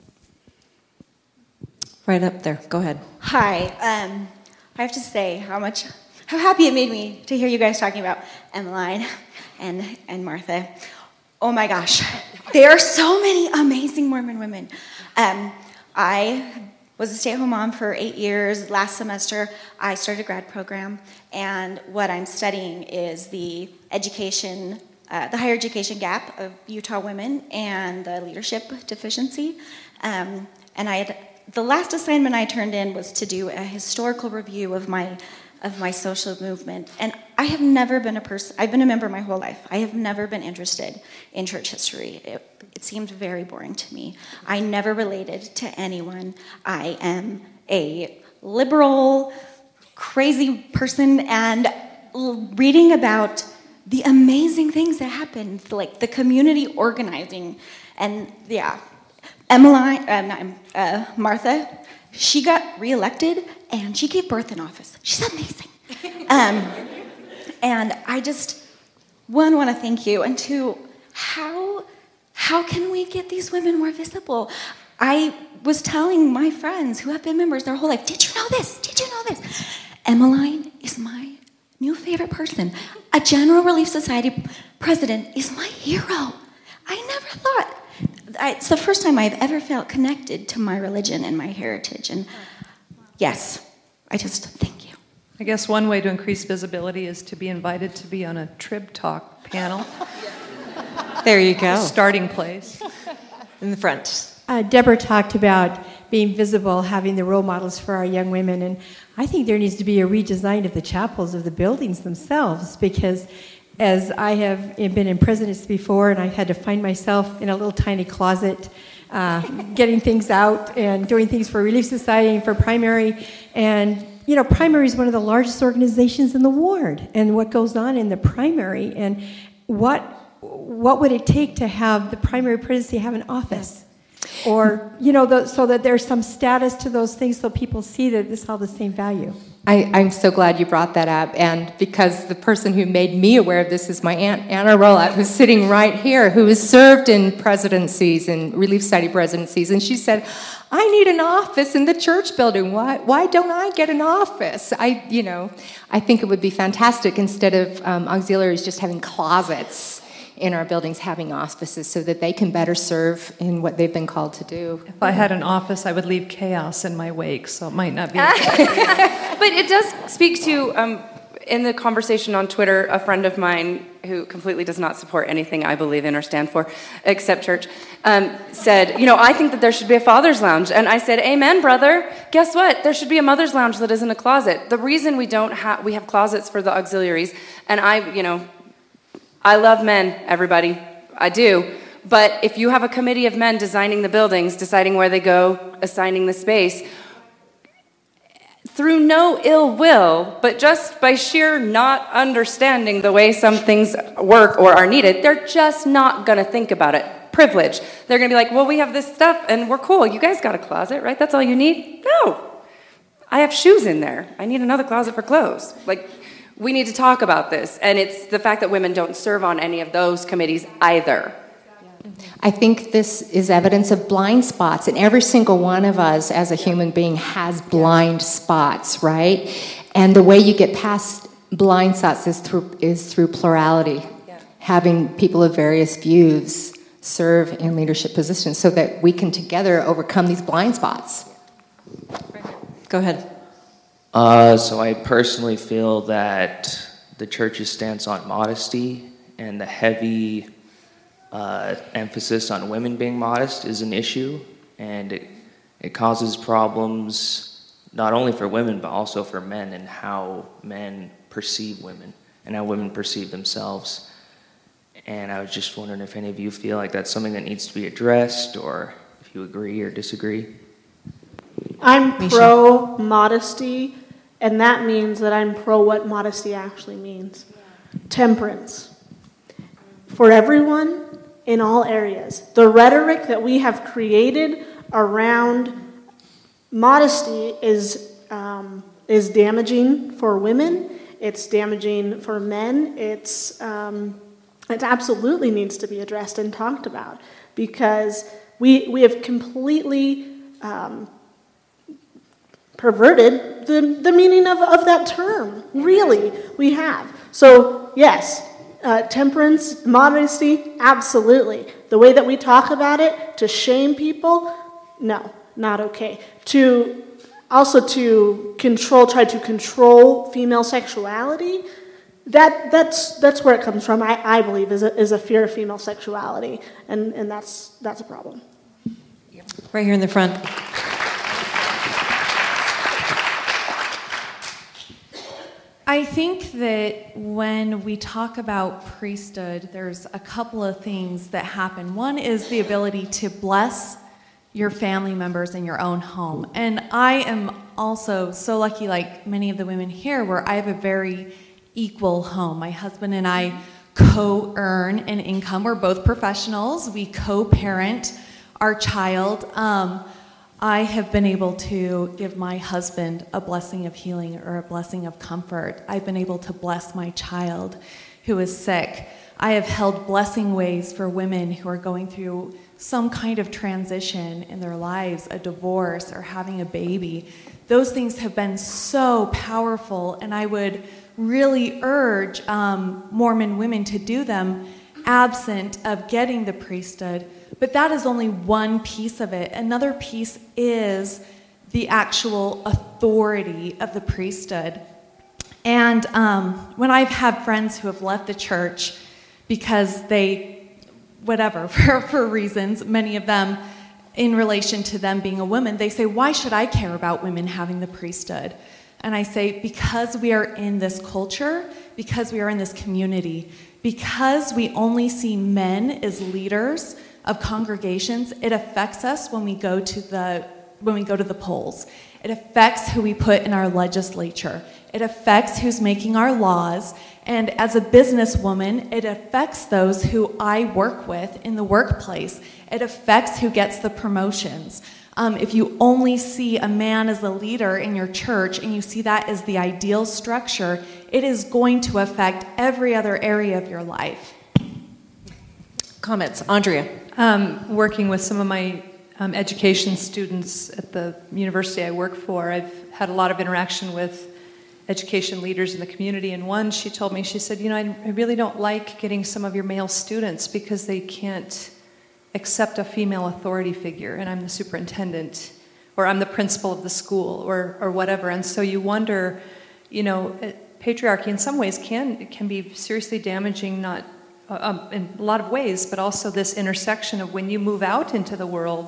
Right up there. Go ahead. Hi. I have to say how happy it made me to hear you guys talking about Emmeline and Martha. Oh my gosh. There are so many amazing Mormon women. I was a stay-at-home mom for 8 years. Last semester, I started a grad program, and what I'm studying is the higher education gap of Utah women and the leadership deficiency. And the last assignment I turned in was to do a historical review of my social movement. And I have never been I've been a member my whole life. I have never been interested in church history. It seemed very boring to me. I never related to anyone. I am a liberal, crazy person, and reading about the amazing things that happened, like the community organizing, and Martha, she got reelected and she gave birth in office. She's amazing. And I just, one, want to thank you, and two, how can we get these women more visible? I was telling my friends who have been members their whole life, did you know this? Did you know this? Emmeline is my new favorite person. A General Relief Society president is my hero. I never thought. It's the first time I've ever felt connected to my religion and my heritage. And yes, I just thank you. I guess one way to increase visibility is to be invited to be on a Trib Talk panel. There you go. Starting place. In the front. Deborah talked about being visible, having the role models for our young women, and I think there needs to be a redesign of the chapels, of the buildings themselves, because as I have been in presidency before, and I had to find myself in a little tiny closet, getting things out and doing things for Relief Society and for Primary, and you know, Primary is one of the largest organizations in the ward, and what goes on in the Primary, and what would it take to have the Primary presidency have an office? Or, you know, so that there's some status to those things so people see that it's all the same value. I'm so glad you brought that up, and because the person who made me aware of this is my Aunt Anna Rollat, who's sitting right here, who has served in presidencies and Relief Society presidencies, and she said, I need an office in the church building. Why don't I get an office? I think it would be fantastic instead of auxiliaries just having closets in our buildings, having offices so that they can better serve in what they've been called to do. If I had an office, I would leave chaos in my wake, so it might not be. But it does speak to, in the conversation on Twitter, a friend of mine who completely does not support anything I believe in or stand for, except church, said, you know, I think that there should be a father's lounge. And I said, amen, brother. Guess what? There should be a mother's lounge that isn't a closet. The reason we have closets for the auxiliaries, and I love men, everybody. I do. But if you have a committee of men designing the buildings, deciding where they go, assigning the space, through no ill will, but just by sheer not understanding the way some things work or are needed, they're just not going to think about it. Privilege. They're going to be like, well, we have this stuff and we're cool. You guys got a closet, right? That's all you need? No. I have shoes in there. I need another closet for clothes. We need to talk about this, and it's the fact that women don't serve on any of those committees either. I think this is evidence of blind spots, and every single one of us as a human being has blind spots, right? And the way you get past blind spots is through plurality, having people of various views serve in leadership positions so that we can together overcome these blind spots. Go ahead. So I personally feel that the church's stance on modesty and the heavy emphasis on women being modest is an issue, and it causes problems not only for women but also for men and how men perceive women and how women perceive themselves. And I was just wondering if any of you feel like that's something that needs to be addressed, or if you agree or disagree. I'm pro modesty, and that means that I'm pro what modesty actually means. Temperance. For everyone, in all areas. The rhetoric that we have created around modesty is damaging for women. It's damaging for men. It absolutely needs to be addressed and talked about, because we have completely perverted the meaning of that term. Really, we have. So, yes, temperance, modesty, absolutely. The way that we talk about it, to shame people, no, not okay. To try to control female sexuality, that's where it comes from. I believe is a fear of female sexuality, and that's a problem. Right here in the front. I think that when we talk about priesthood, there's a couple of things that happen. One is the ability to bless your family members in your own home. And I am also so lucky, like many of the women here, where I have a very equal home. My husband and I co-earn an income. We're both professionals. We co-parent our child. I have been able to give my husband a blessing of healing or a blessing of comfort. I've been able to bless my child who is sick. I have held blessing ways for women who are going through some kind of transition in their lives, a divorce or having a baby. Those things have been so powerful, and I would really urge Mormon women to do them absent of getting the priesthood. But that is only one piece of it. Another piece is the actual authority of the priesthood. And when I've had friends who have left the church because they, whatever, for reasons, many of them in relation to them being a woman, they say, why should I care about women having the priesthood? And I say, because we are in this culture, because we are in this community, because we only see men as leaders of congregations, it affects us when we go to the polls. It affects who we put in our legislature. It affects who's making our laws. And as a businesswoman, it affects those who I work with in the workplace. It affects who gets the promotions. If you only see a man as a leader in your church and you see that as the ideal structure, it is going to affect every other area of your life. Comments? Andrea. Working with some of my education students at the university I work for, I've had a lot of interaction with education leaders in the community, and one, she told me, she said, I really don't like getting some of your male students because they can't accept a female authority figure, and I'm the superintendent, or I'm the principal of the school, or whatever. And so you wonder, patriarchy in some ways can be seriously damaging, not in a lot of ways, but also this intersection of when you move out into the world,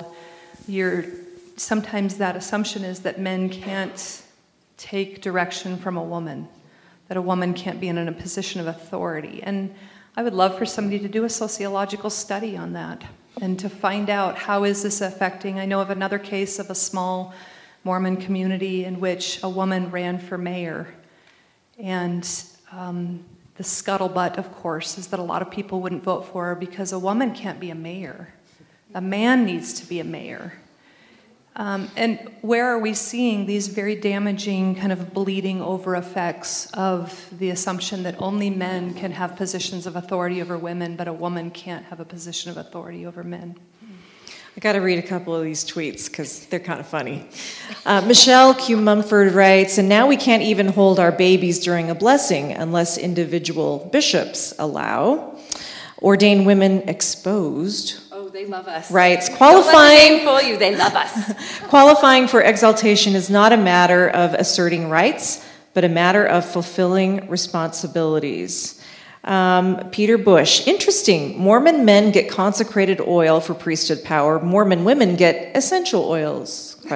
sometimes that assumption is that men can't take direction from a woman, that a woman can't be in a position of authority. And I would love for somebody to do a sociological study on that and to find out how is this affecting. I know of another case of a small Mormon community in which a woman ran for mayor. And the scuttlebutt, of course, is that a lot of people wouldn't vote for her because a woman can't be a mayor. A man needs to be a mayor. And where are we seeing these very damaging kind of bleeding over effects of the assumption that only men can have positions of authority over women, but a woman can't have a position of authority over men? I got to read a couple of these tweets because they're kind of funny. Michelle Q. Mumford writes, and now we can't even hold our babies during a blessing unless individual bishops allow. Ordained Women Exposed. Oh, they love us. Writes, Don't let the name fool you, they love us. Qualifying for exaltation is not a matter of asserting rights, but a matter of fulfilling responsibilities. Peter Bush, interesting. Mormon men get consecrated oil for priesthood power. Mormon women get essential oils? ? All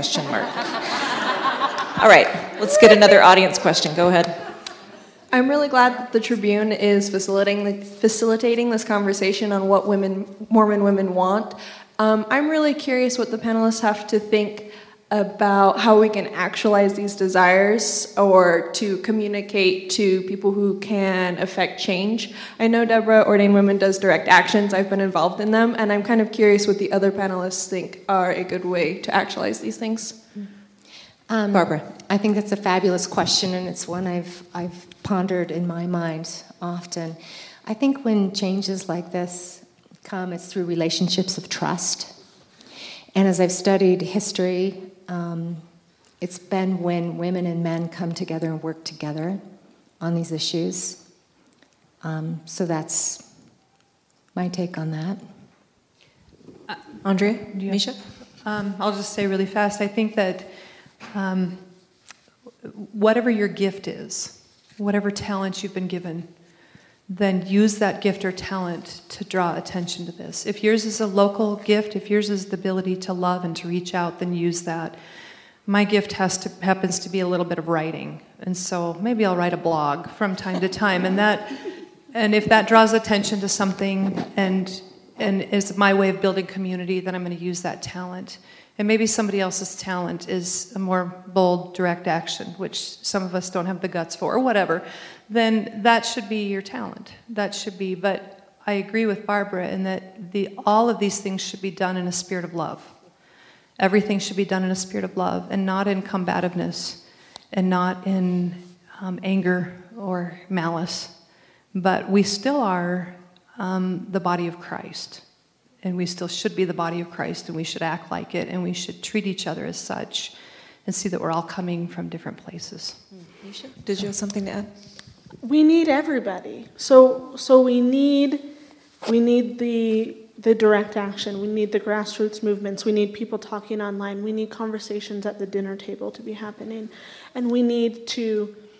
right, let's get another audience question. Go ahead. I'm really glad that the Tribune is facilitating this conversation on what Mormon women want. I'm really curious what the panelists have to think about how we can actualize these desires or to communicate to people who can affect change. I know Deborah, Ordained Women, does direct actions. I've been involved in them, and I'm kind of curious what the other panelists think are a good way to actualize these things. Barbara. I think that's a fabulous question, and it's one I've pondered in my mind often. I think when changes like this come, it's through relationships of trust. And as I've studied history, it's been when women and men come together and work together on these issues. So that's my take on that. Andrea, Misha? I'll just say really fast, I think that whatever your gift is, whatever talent you've been given, then use that gift or talent to draw attention to this. If yours is a local gift, if yours is the ability to love and to reach out, then use that. My gift happens to be a little bit of writing, and so maybe I'll write a blog from time to time, and if that draws attention to something and is my way of building community, then I'm going to use that talent. And maybe somebody else's talent is a more bold, direct action, which some of us don't have the guts for, or whatever. Then that should be your talent. That should be, but I agree with Barbara in that all of these things should be done in a spirit of love. Everything should be done in a spirit of love, and not in combativeness, and not in anger or malice. But we still are the body of Christ. And we still should be the body of Christ, and we should act like it, and we should treat each other as such, and see that we're all coming from different places. Misha, did you have something to add? We need everybody. So we need the direct action. We need the grassroots movements. We need people talking online. We need conversations at the dinner table to be happening, and we need to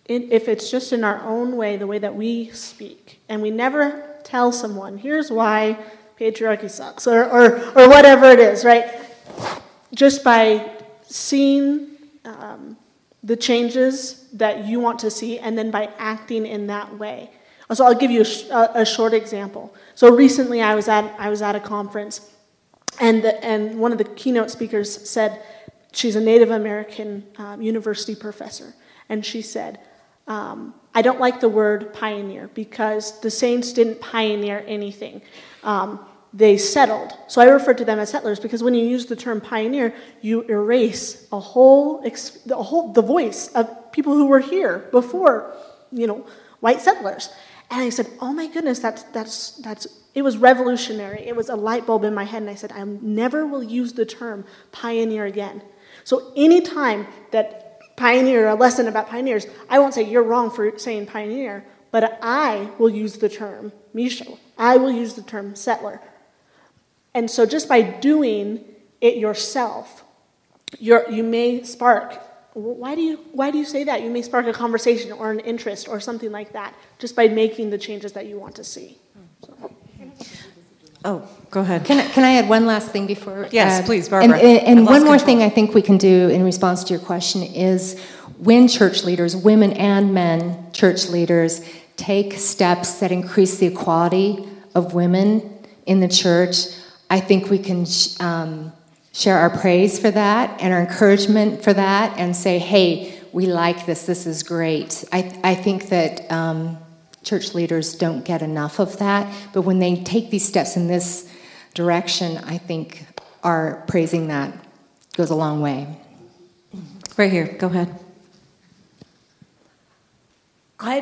if it's just in our own way, the way that we speak, and we never tell someone, here's why patriarchy sucks, or whatever it is, right? Just by seeing the changes that you want to see, and then by acting in that way. So I'll give you a short example. So recently I was at a conference, and one of the keynote speakers said, she's a Native American university professor, and she said, I don't like the word pioneer because the saints didn't pioneer anything. They settled. So I refer to them as settlers because when you use the term pioneer, you erase the voice of people who were here before, white settlers. And I said, oh my goodness, it was revolutionary. It was a light bulb in my head, and I said, I never will use the term pioneer again. So anytime that pioneer, a lesson about pioneers, I won't say you're wrong for saying pioneer, but I will use the term Michel. I will use the term settler. And so just by doing it yourself, you may spark. Why do you say that? You may spark a conversation or an interest or something like that just by making the changes that you want to see. So. Oh, go ahead. Can I add one last thing before? Yes, please, Barbara. And one more thing I think we can do in response to your question is when church leaders, women and men church leaders, take steps that increase the equality of women in the church, I think we can share our praise for that and our encouragement for that and say, hey, we like this is great. I think that church leaders don't get enough of that, but when they take these steps in this direction, I think our praising that goes a long way. Right here, go ahead. I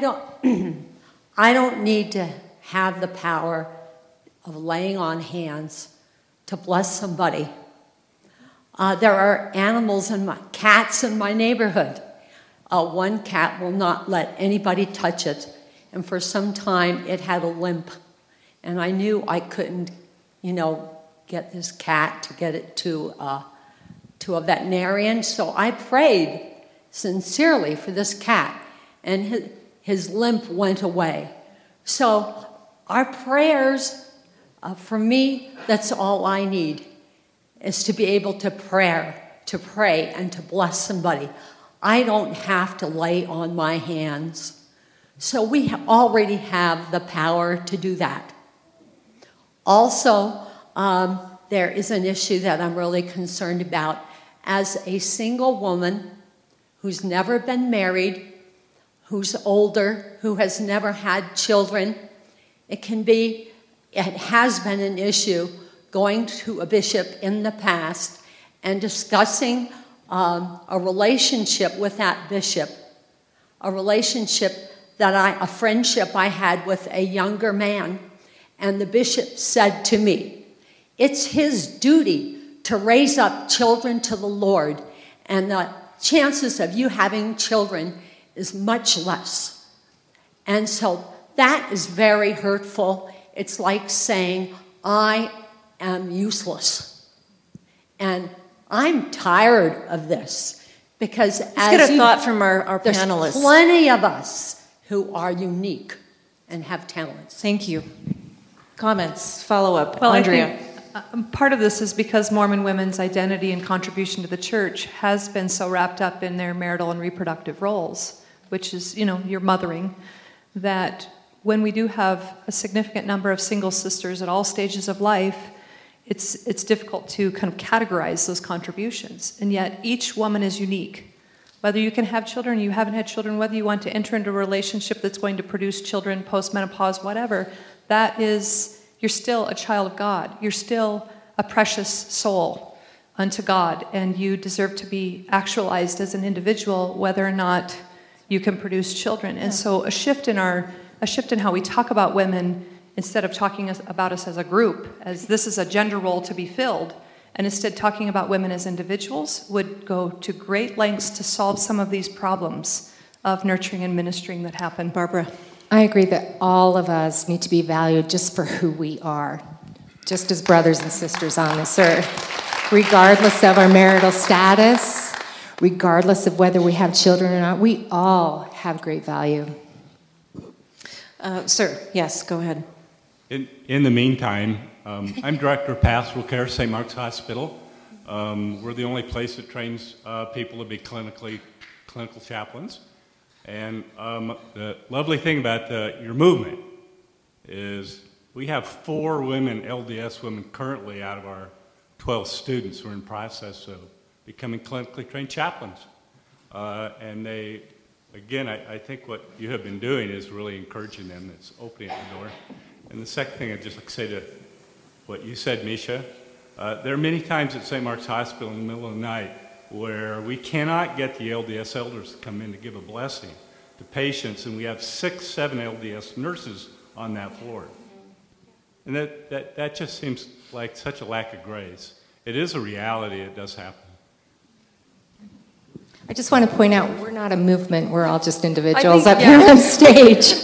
don't need to have the power of laying on hands to bless somebody. There are animals and cats in my neighborhood. One cat will not let anybody touch it, and for some time it had a limp, and I knew I couldn't, get this cat to get it to a veterinarian. So I prayed sincerely for this cat, and his limp went away. So our prayers, for me, that's all I need, is to be able to pray and to bless somebody. I don't have to lay on my hands. So we already have the power to do that. Also, there is an issue that I'm really concerned about. As a single woman who's never been married, who's older, who has never had children, it has been an issue going to a bishop in the past and discussing a relationship with that bishop, a friendship I had with a younger man, and the bishop said to me, it's his duty to raise up children to the Lord, and the chances of you having children is much less. And so that is very hurtful. It's like saying, I am useless. And I'm tired of this because let's get a thought from our there's panelists. Plenty of us who are unique and have talents. Thank you. Comments, follow-up. Well, Andrea. I think part of this is because Mormon women's identity and contribution to the church has been so wrapped up in their marital and reproductive roles, which is, your mothering, that when we do have a significant number of single sisters at all stages of life, it's difficult to kind of categorize those contributions. And yet each woman is unique. Whether you can have children or you haven't had children, whether you want to enter into a relationship that's going to produce children post-menopause, whatever, you're still a child of God. You're still a precious soul unto God, and you deserve to be actualized as an individual whether or not you can produce children. And so a shift in how we talk about women, instead of talking about us as a group, as this is a gender role to be filled, and instead talking about women as individuals, would go to great lengths to solve some of these problems of nurturing and ministering that happen. Barbara. I agree that all of us need to be valued just for who we are, just as brothers and sisters on this earth, regardless of our marital status, regardless of whether we have children or not. We all have great value. Sir, yes, go ahead. In the meantime, I'm Director of Pastoral Care, St. Mark's Hospital. We're the only place that trains people to be clinical chaplains. And the lovely thing about your movement is we have 4 women, LDS women, currently out of our 12 students who are in process of becoming clinically trained chaplains. And they, again, I think what you have been doing is really encouraging them. It's opening up the door. And the second thing I'd just like to say to what you said, Misha, there are many times at St. Mark's Hospital in the middle of the night where we cannot get the LDS elders to come in to give a blessing to patients, and we have 6, 7 LDS nurses on that floor. And that just seems like such a lack of grace. It is a reality, it does happen. I just want to point out, we're not a movement, we're all just individuals up here on stage.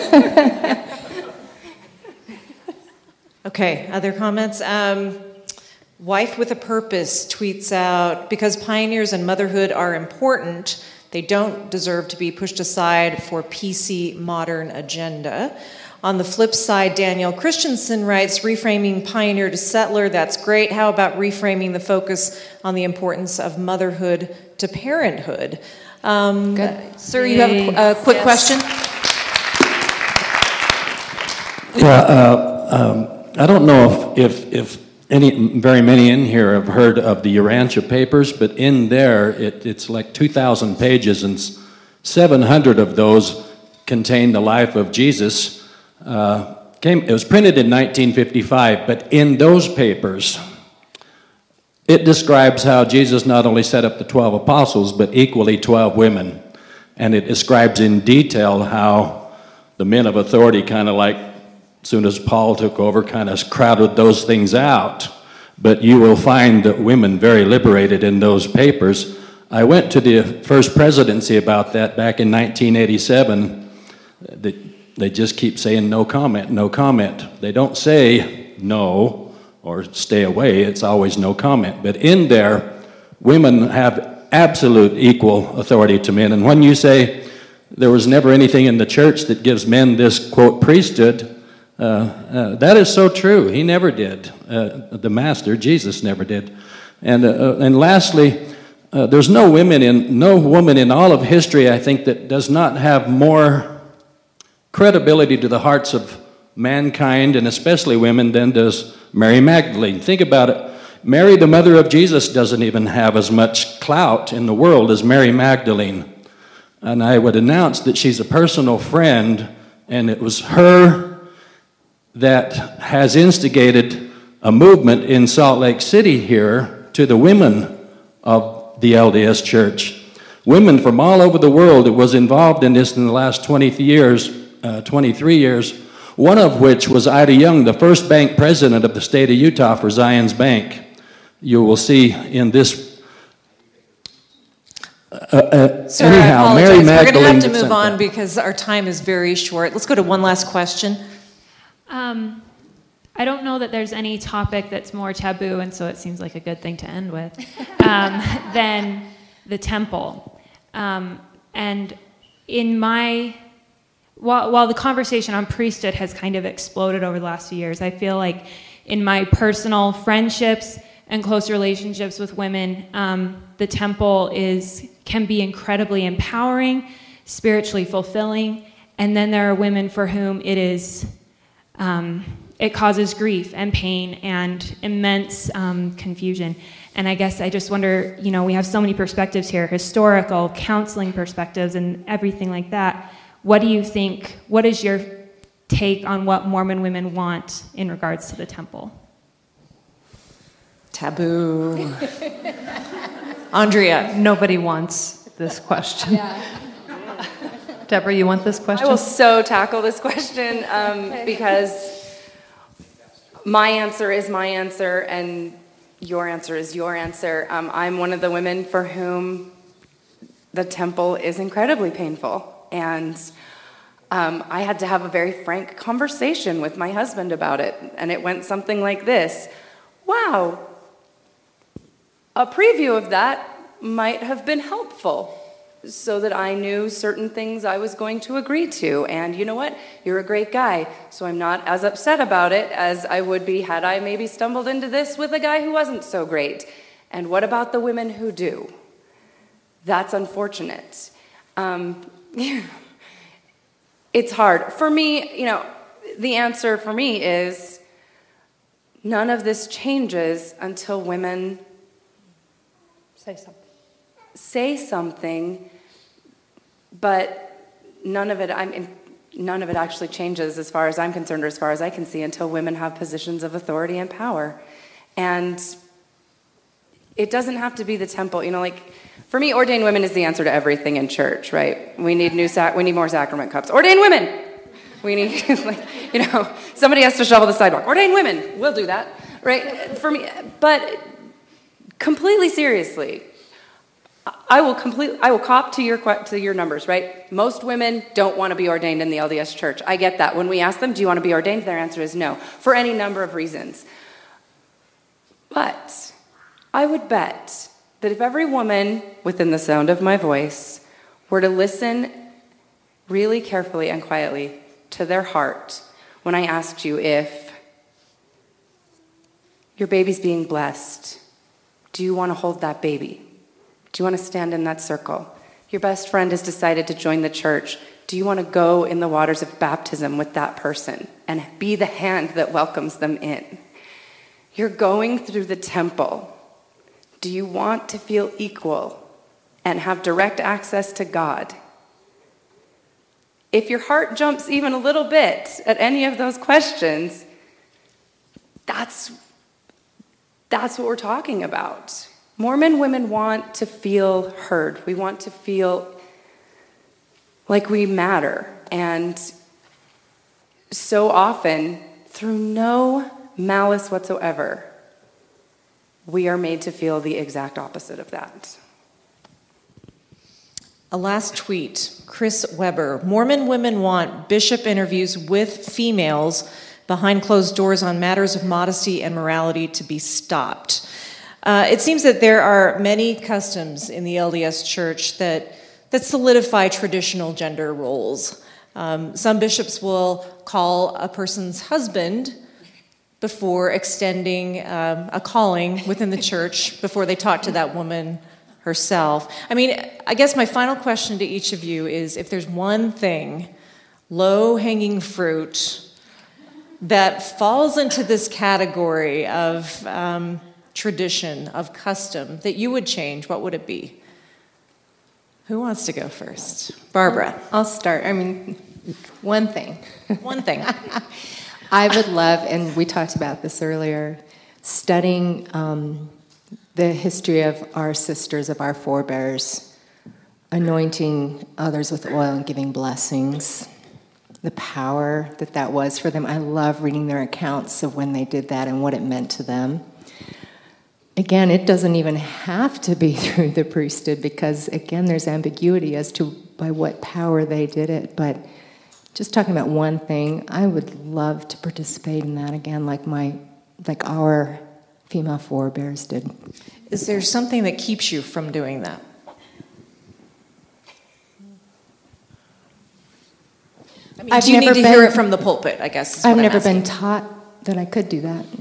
Okay, other comments? Wife with a Purpose tweets out, because pioneers and motherhood are important, they don't deserve to be pushed aside for PC modern agenda. On the flip side, Daniel Christensen writes, reframing pioneer to settler, that's great. How about reframing the focus on the importance of motherhood to parenthood? Sir, you have a quick question? Yeah, I don't know if very many in here have heard of the Urantia Papers, but in there, it's like 2,000 pages, and 700 of those contain the life of Jesus. It was printed in 1955, but in those papers, it describes how Jesus not only set up the 12 apostles, but equally 12 women. And it describes in detail how the men of authority kind of like, as soon as Paul took over, kind of crowded those things out. But you will find that women very liberated in those papers. I went to the first presidency about that back in 1987. They just keep saying no comment, no comment. They don't say no or stay away. It's always no comment. But in there, women have absolute equal authority to men. And when you say there was never anything in the church that gives men this, quote, priesthood, that is so true. He never did. The Master, Jesus, never did. And lastly, there's no woman in all of history, I think, that does not have more credibility to the hearts of mankind, and especially women, than does Mary Magdalene. Think about it. Mary, the mother of Jesus, doesn't even have as much clout in the world as Mary Magdalene. And I would announce that she's a personal friend, and it was her that has instigated a movement in Salt Lake City here to the women of the LDS Church. Women from all over the world that was involved in this in the last 23 years, one of which was Ida Young, the first bank president of the state of Utah for Zions Bank. You will see in this. Sir, anyhow, I apologize. Mary Magdalene. We're going to have to move on because our time is very short. Let's go to one last question. I don't know that there's any topic that's more taboo, and so it seems like a good thing to end with, than the temple. And in my, while the conversation on priesthood has kind of exploded over the last few years, I feel like in my personal friendships and close relationships with women, the temple can be incredibly empowering, spiritually fulfilling, and then there are women for whom it is, it causes grief and pain and immense confusion. And I guess I just wonder, we have so many perspectives here, historical, counseling perspectives, and everything like that. What do you think, what is your take on what Mormon women want in regards to the temple? Taboo. Andrea. Nobody wants this question. Yeah. Deborah, you want this question? I will so tackle this question because my answer is my answer and your answer is your answer. I'm one of the women for whom the temple is incredibly painful. And I had to have a very frank conversation with my husband about it. And it went something like this. Wow, a preview of that might have been helpful so that I knew certain things I was going to agree to. And you know what? You're a great guy, so I'm not as upset about it as I would be had I maybe stumbled into this with a guy who wasn't so great. And what about the women who do? That's unfortunate. It's hard. For me, the answer for me is none of this changes until women say something, but none of it actually changes as far as I'm concerned, or as far as I can see, until women have positions of authority and power. And it doesn't have to be the temple. For me, ordained women is the answer to everything in church, right? We need more sacrament cups. Ordained women. We need, somebody has to shovel the sidewalk. Ordained women. We'll do that, right? For me, but completely seriously, I will cop to your numbers, right? Most women don't want to be ordained in the LDS Church. I get that. When we ask them, do you want to be ordained? Their answer is no, for any number of reasons. But I would bet that if every woman within the sound of my voice were to listen really carefully and quietly to their heart when I asked you if your baby's being blessed, do you want to hold that baby? Do you want to stand in that circle? Your best friend has decided to join the church. Do you want to go in the waters of baptism with that person and be the hand that welcomes them in? You're going through the temple. Do you want to feel equal and have direct access to God? If your heart jumps even a little bit at any of those questions, that's what we're talking about. Mormon women want to feel heard. We want to feel like we matter. And so often, through no malice whatsoever, we are made to feel the exact opposite of that. A last tweet, Chris Weber. Mormon women want bishop interviews with females behind closed doors on matters of modesty and morality to be stopped. It seems that there are many customs in the LDS Church that solidify traditional gender roles. Some bishops will call a person's husband before extending a calling within the church, before they talk to that woman herself. I guess my final question to each of you is, if there's one thing, low-hanging fruit, that falls into this category of tradition, of custom, that you would change, what would it be? Who wants to go first? Barbara. I'll start. One thing. One thing. I would love, and we talked about this earlier, studying the history of our sisters, of our forebears, anointing others with oil and giving blessings, the power that was for them. I love reading their accounts of when they did that and what it meant to them. Again, it doesn't even have to be through the priesthood, because, again, there's ambiguity as to by what power they did it. But just talking about one thing, I would love to participate in that again, like our female forebears did. Is there something that keeps you from doing that? Do you need to hear it from the pulpit, I guess? I've never been taught that I could do that.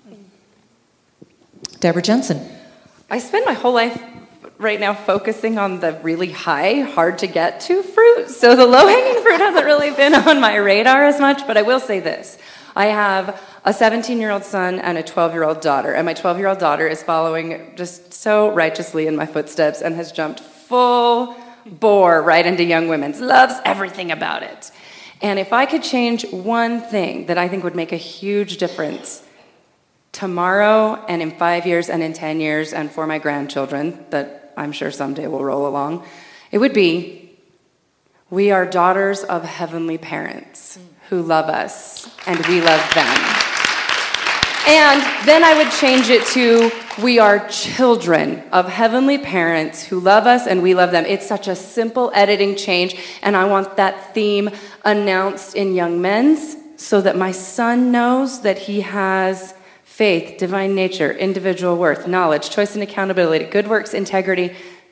Deborah Jensen. I spend my whole life right now focusing on the really high, hard to get to fruit. So the low-hanging fruit hasn't really been on my radar as much, but I will say this. I have a 17-year-old son and a 12-year-old daughter, and my 12-year-old daughter is following just so righteously in my footsteps and has jumped full bore right into Young Women's, loves everything about it. And if I could change one thing that I think would make a huge difference tomorrow and in 5 years and in 10 years and for my grandchildren that I'm sure someday will roll along, it would be, we are daughters of heavenly parents who love us and we love them. And then I would change it to, we are children of heavenly parents who love us and we love them. It's such a simple editing change, and I want that theme announced in Young Men's so that my son knows that he has faith, divine nature, individual worth, knowledge, choice and accountability, good works, integrity,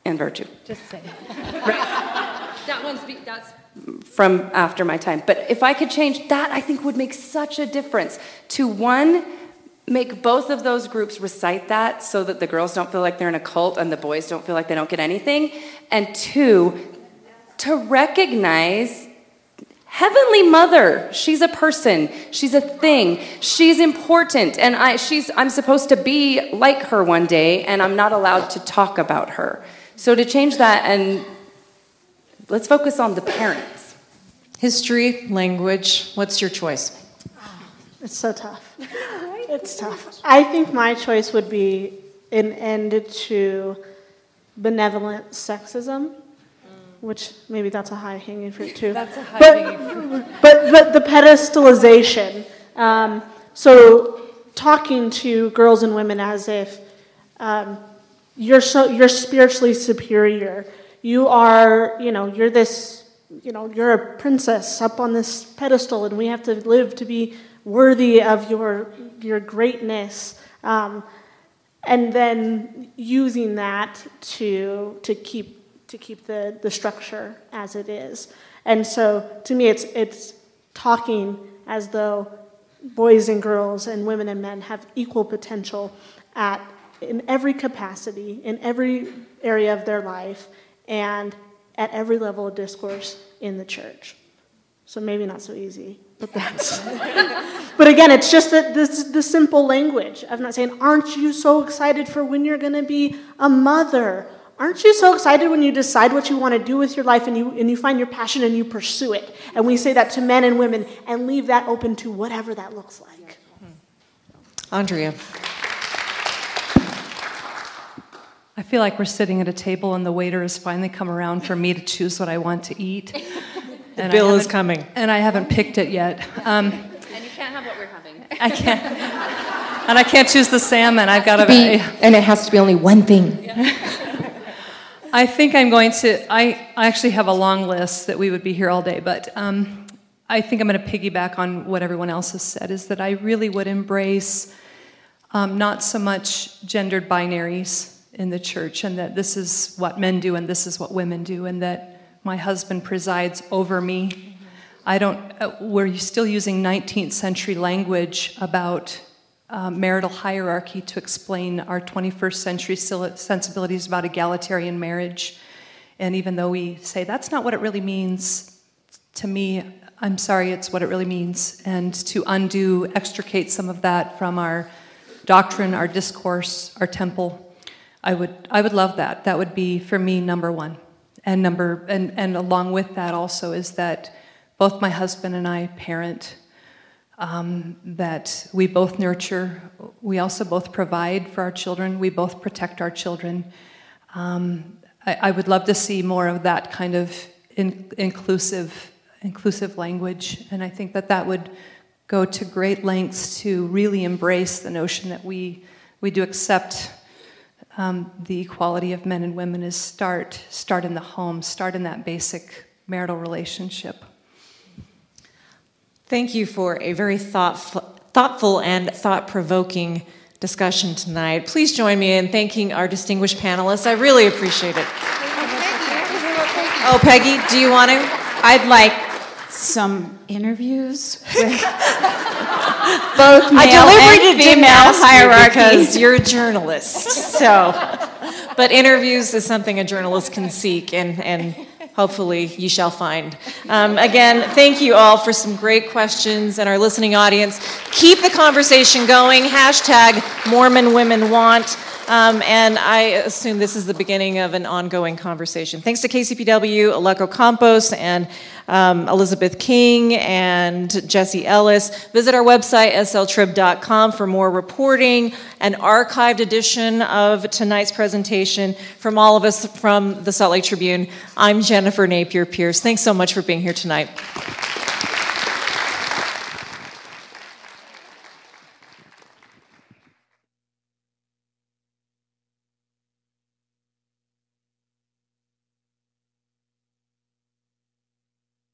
and virtue. Just say. That's from after my time. But if I could change that, I think would make such a difference. To one, make both of those groups recite that so that the girls don't feel like they're in a cult and the boys don't feel like they don't get anything. And two, to recognize Heavenly Mother. She's a person. She's a thing. She's important. And I'm supposed to be like her one day, and I'm not allowed to talk about her. So to change that, and let's focus on the parents. History, language, what's your choice? It's so tough. It's tough. I think my choice would be an end to benevolent sexism, which maybe that's a high-hanging fruit too. That's a high-hanging fruit. But the pedestalization. So talking to girls and women as if you're spiritually superior. You are, you're this, you're a princess up on this pedestal, and we have to live to be worthy of your greatness, and then using that to keep the structure as it is. And so to me, it's talking as though boys and girls and women and men have equal potential in every capacity, in every area of their life, and at every level of discourse in the church. So maybe not so easy, but that's... But again, it's just the simple language. I'm not saying, aren't you so excited for when you're going to be a mother? Aren't you so excited when you decide what you want to do with your life and you find your passion and you pursue it? And we say that to men and women and leave that open to whatever that looks like. Andrea. I feel like we're sitting at a table and the waiter has finally come around for me to choose what I want to eat. The bill is coming. And I haven't picked it yet. And you can't have what we're having. I can't. And I can't choose the salmon. I've got to and it has to be only one thing. I think I'm going to, I actually have a long list that we would be here all day, but I think I'm going to piggyback on what everyone else has said, is that I really would embrace not so much gendered binaries in the church, and that this is what men do and this is what women do, and that my husband presides over me. We're still using 19th century language about marital hierarchy to explain our 21st century sensibilities about egalitarian marriage. And even though we say that's not what it really means, to me, I'm sorry, it's what it really means. And to extricate some of that from our doctrine, our discourse, our temple, I would love that. That would be, for me, number one. And along with that also is that both my husband and I parent, that we both nurture, we also both provide for our children, we both protect our children. I would love to see more of that kind of inclusive language, and I think that would go to great lengths to really embrace the notion that we do accept the equality of men and women is start in the home, start in that basic marital relationship. Thank you for a very thoughtful and thought-provoking discussion tonight. Please join me in thanking our distinguished panelists. I really appreciate it. Oh, Peggy, do you want to? I'd like some interviews with both male and female hierarchy. Because you're a journalist. But interviews is something a journalist can seek, and hopefully you shall find. Again, thank you all for some great questions, and our listening audience. Keep the conversation going. #MormonWomenWant. And I assume this is the beginning of an ongoing conversation. Thanks to KCPW, Aleko Campos, and Elizabeth King, and Jesse Ellis. Visit our website, sltrib.com, for more reporting, an archived edition of tonight's presentation. From all of us from the Salt Lake Tribune, I'm Jennifer Napier Pierce. Thanks so much for being here tonight.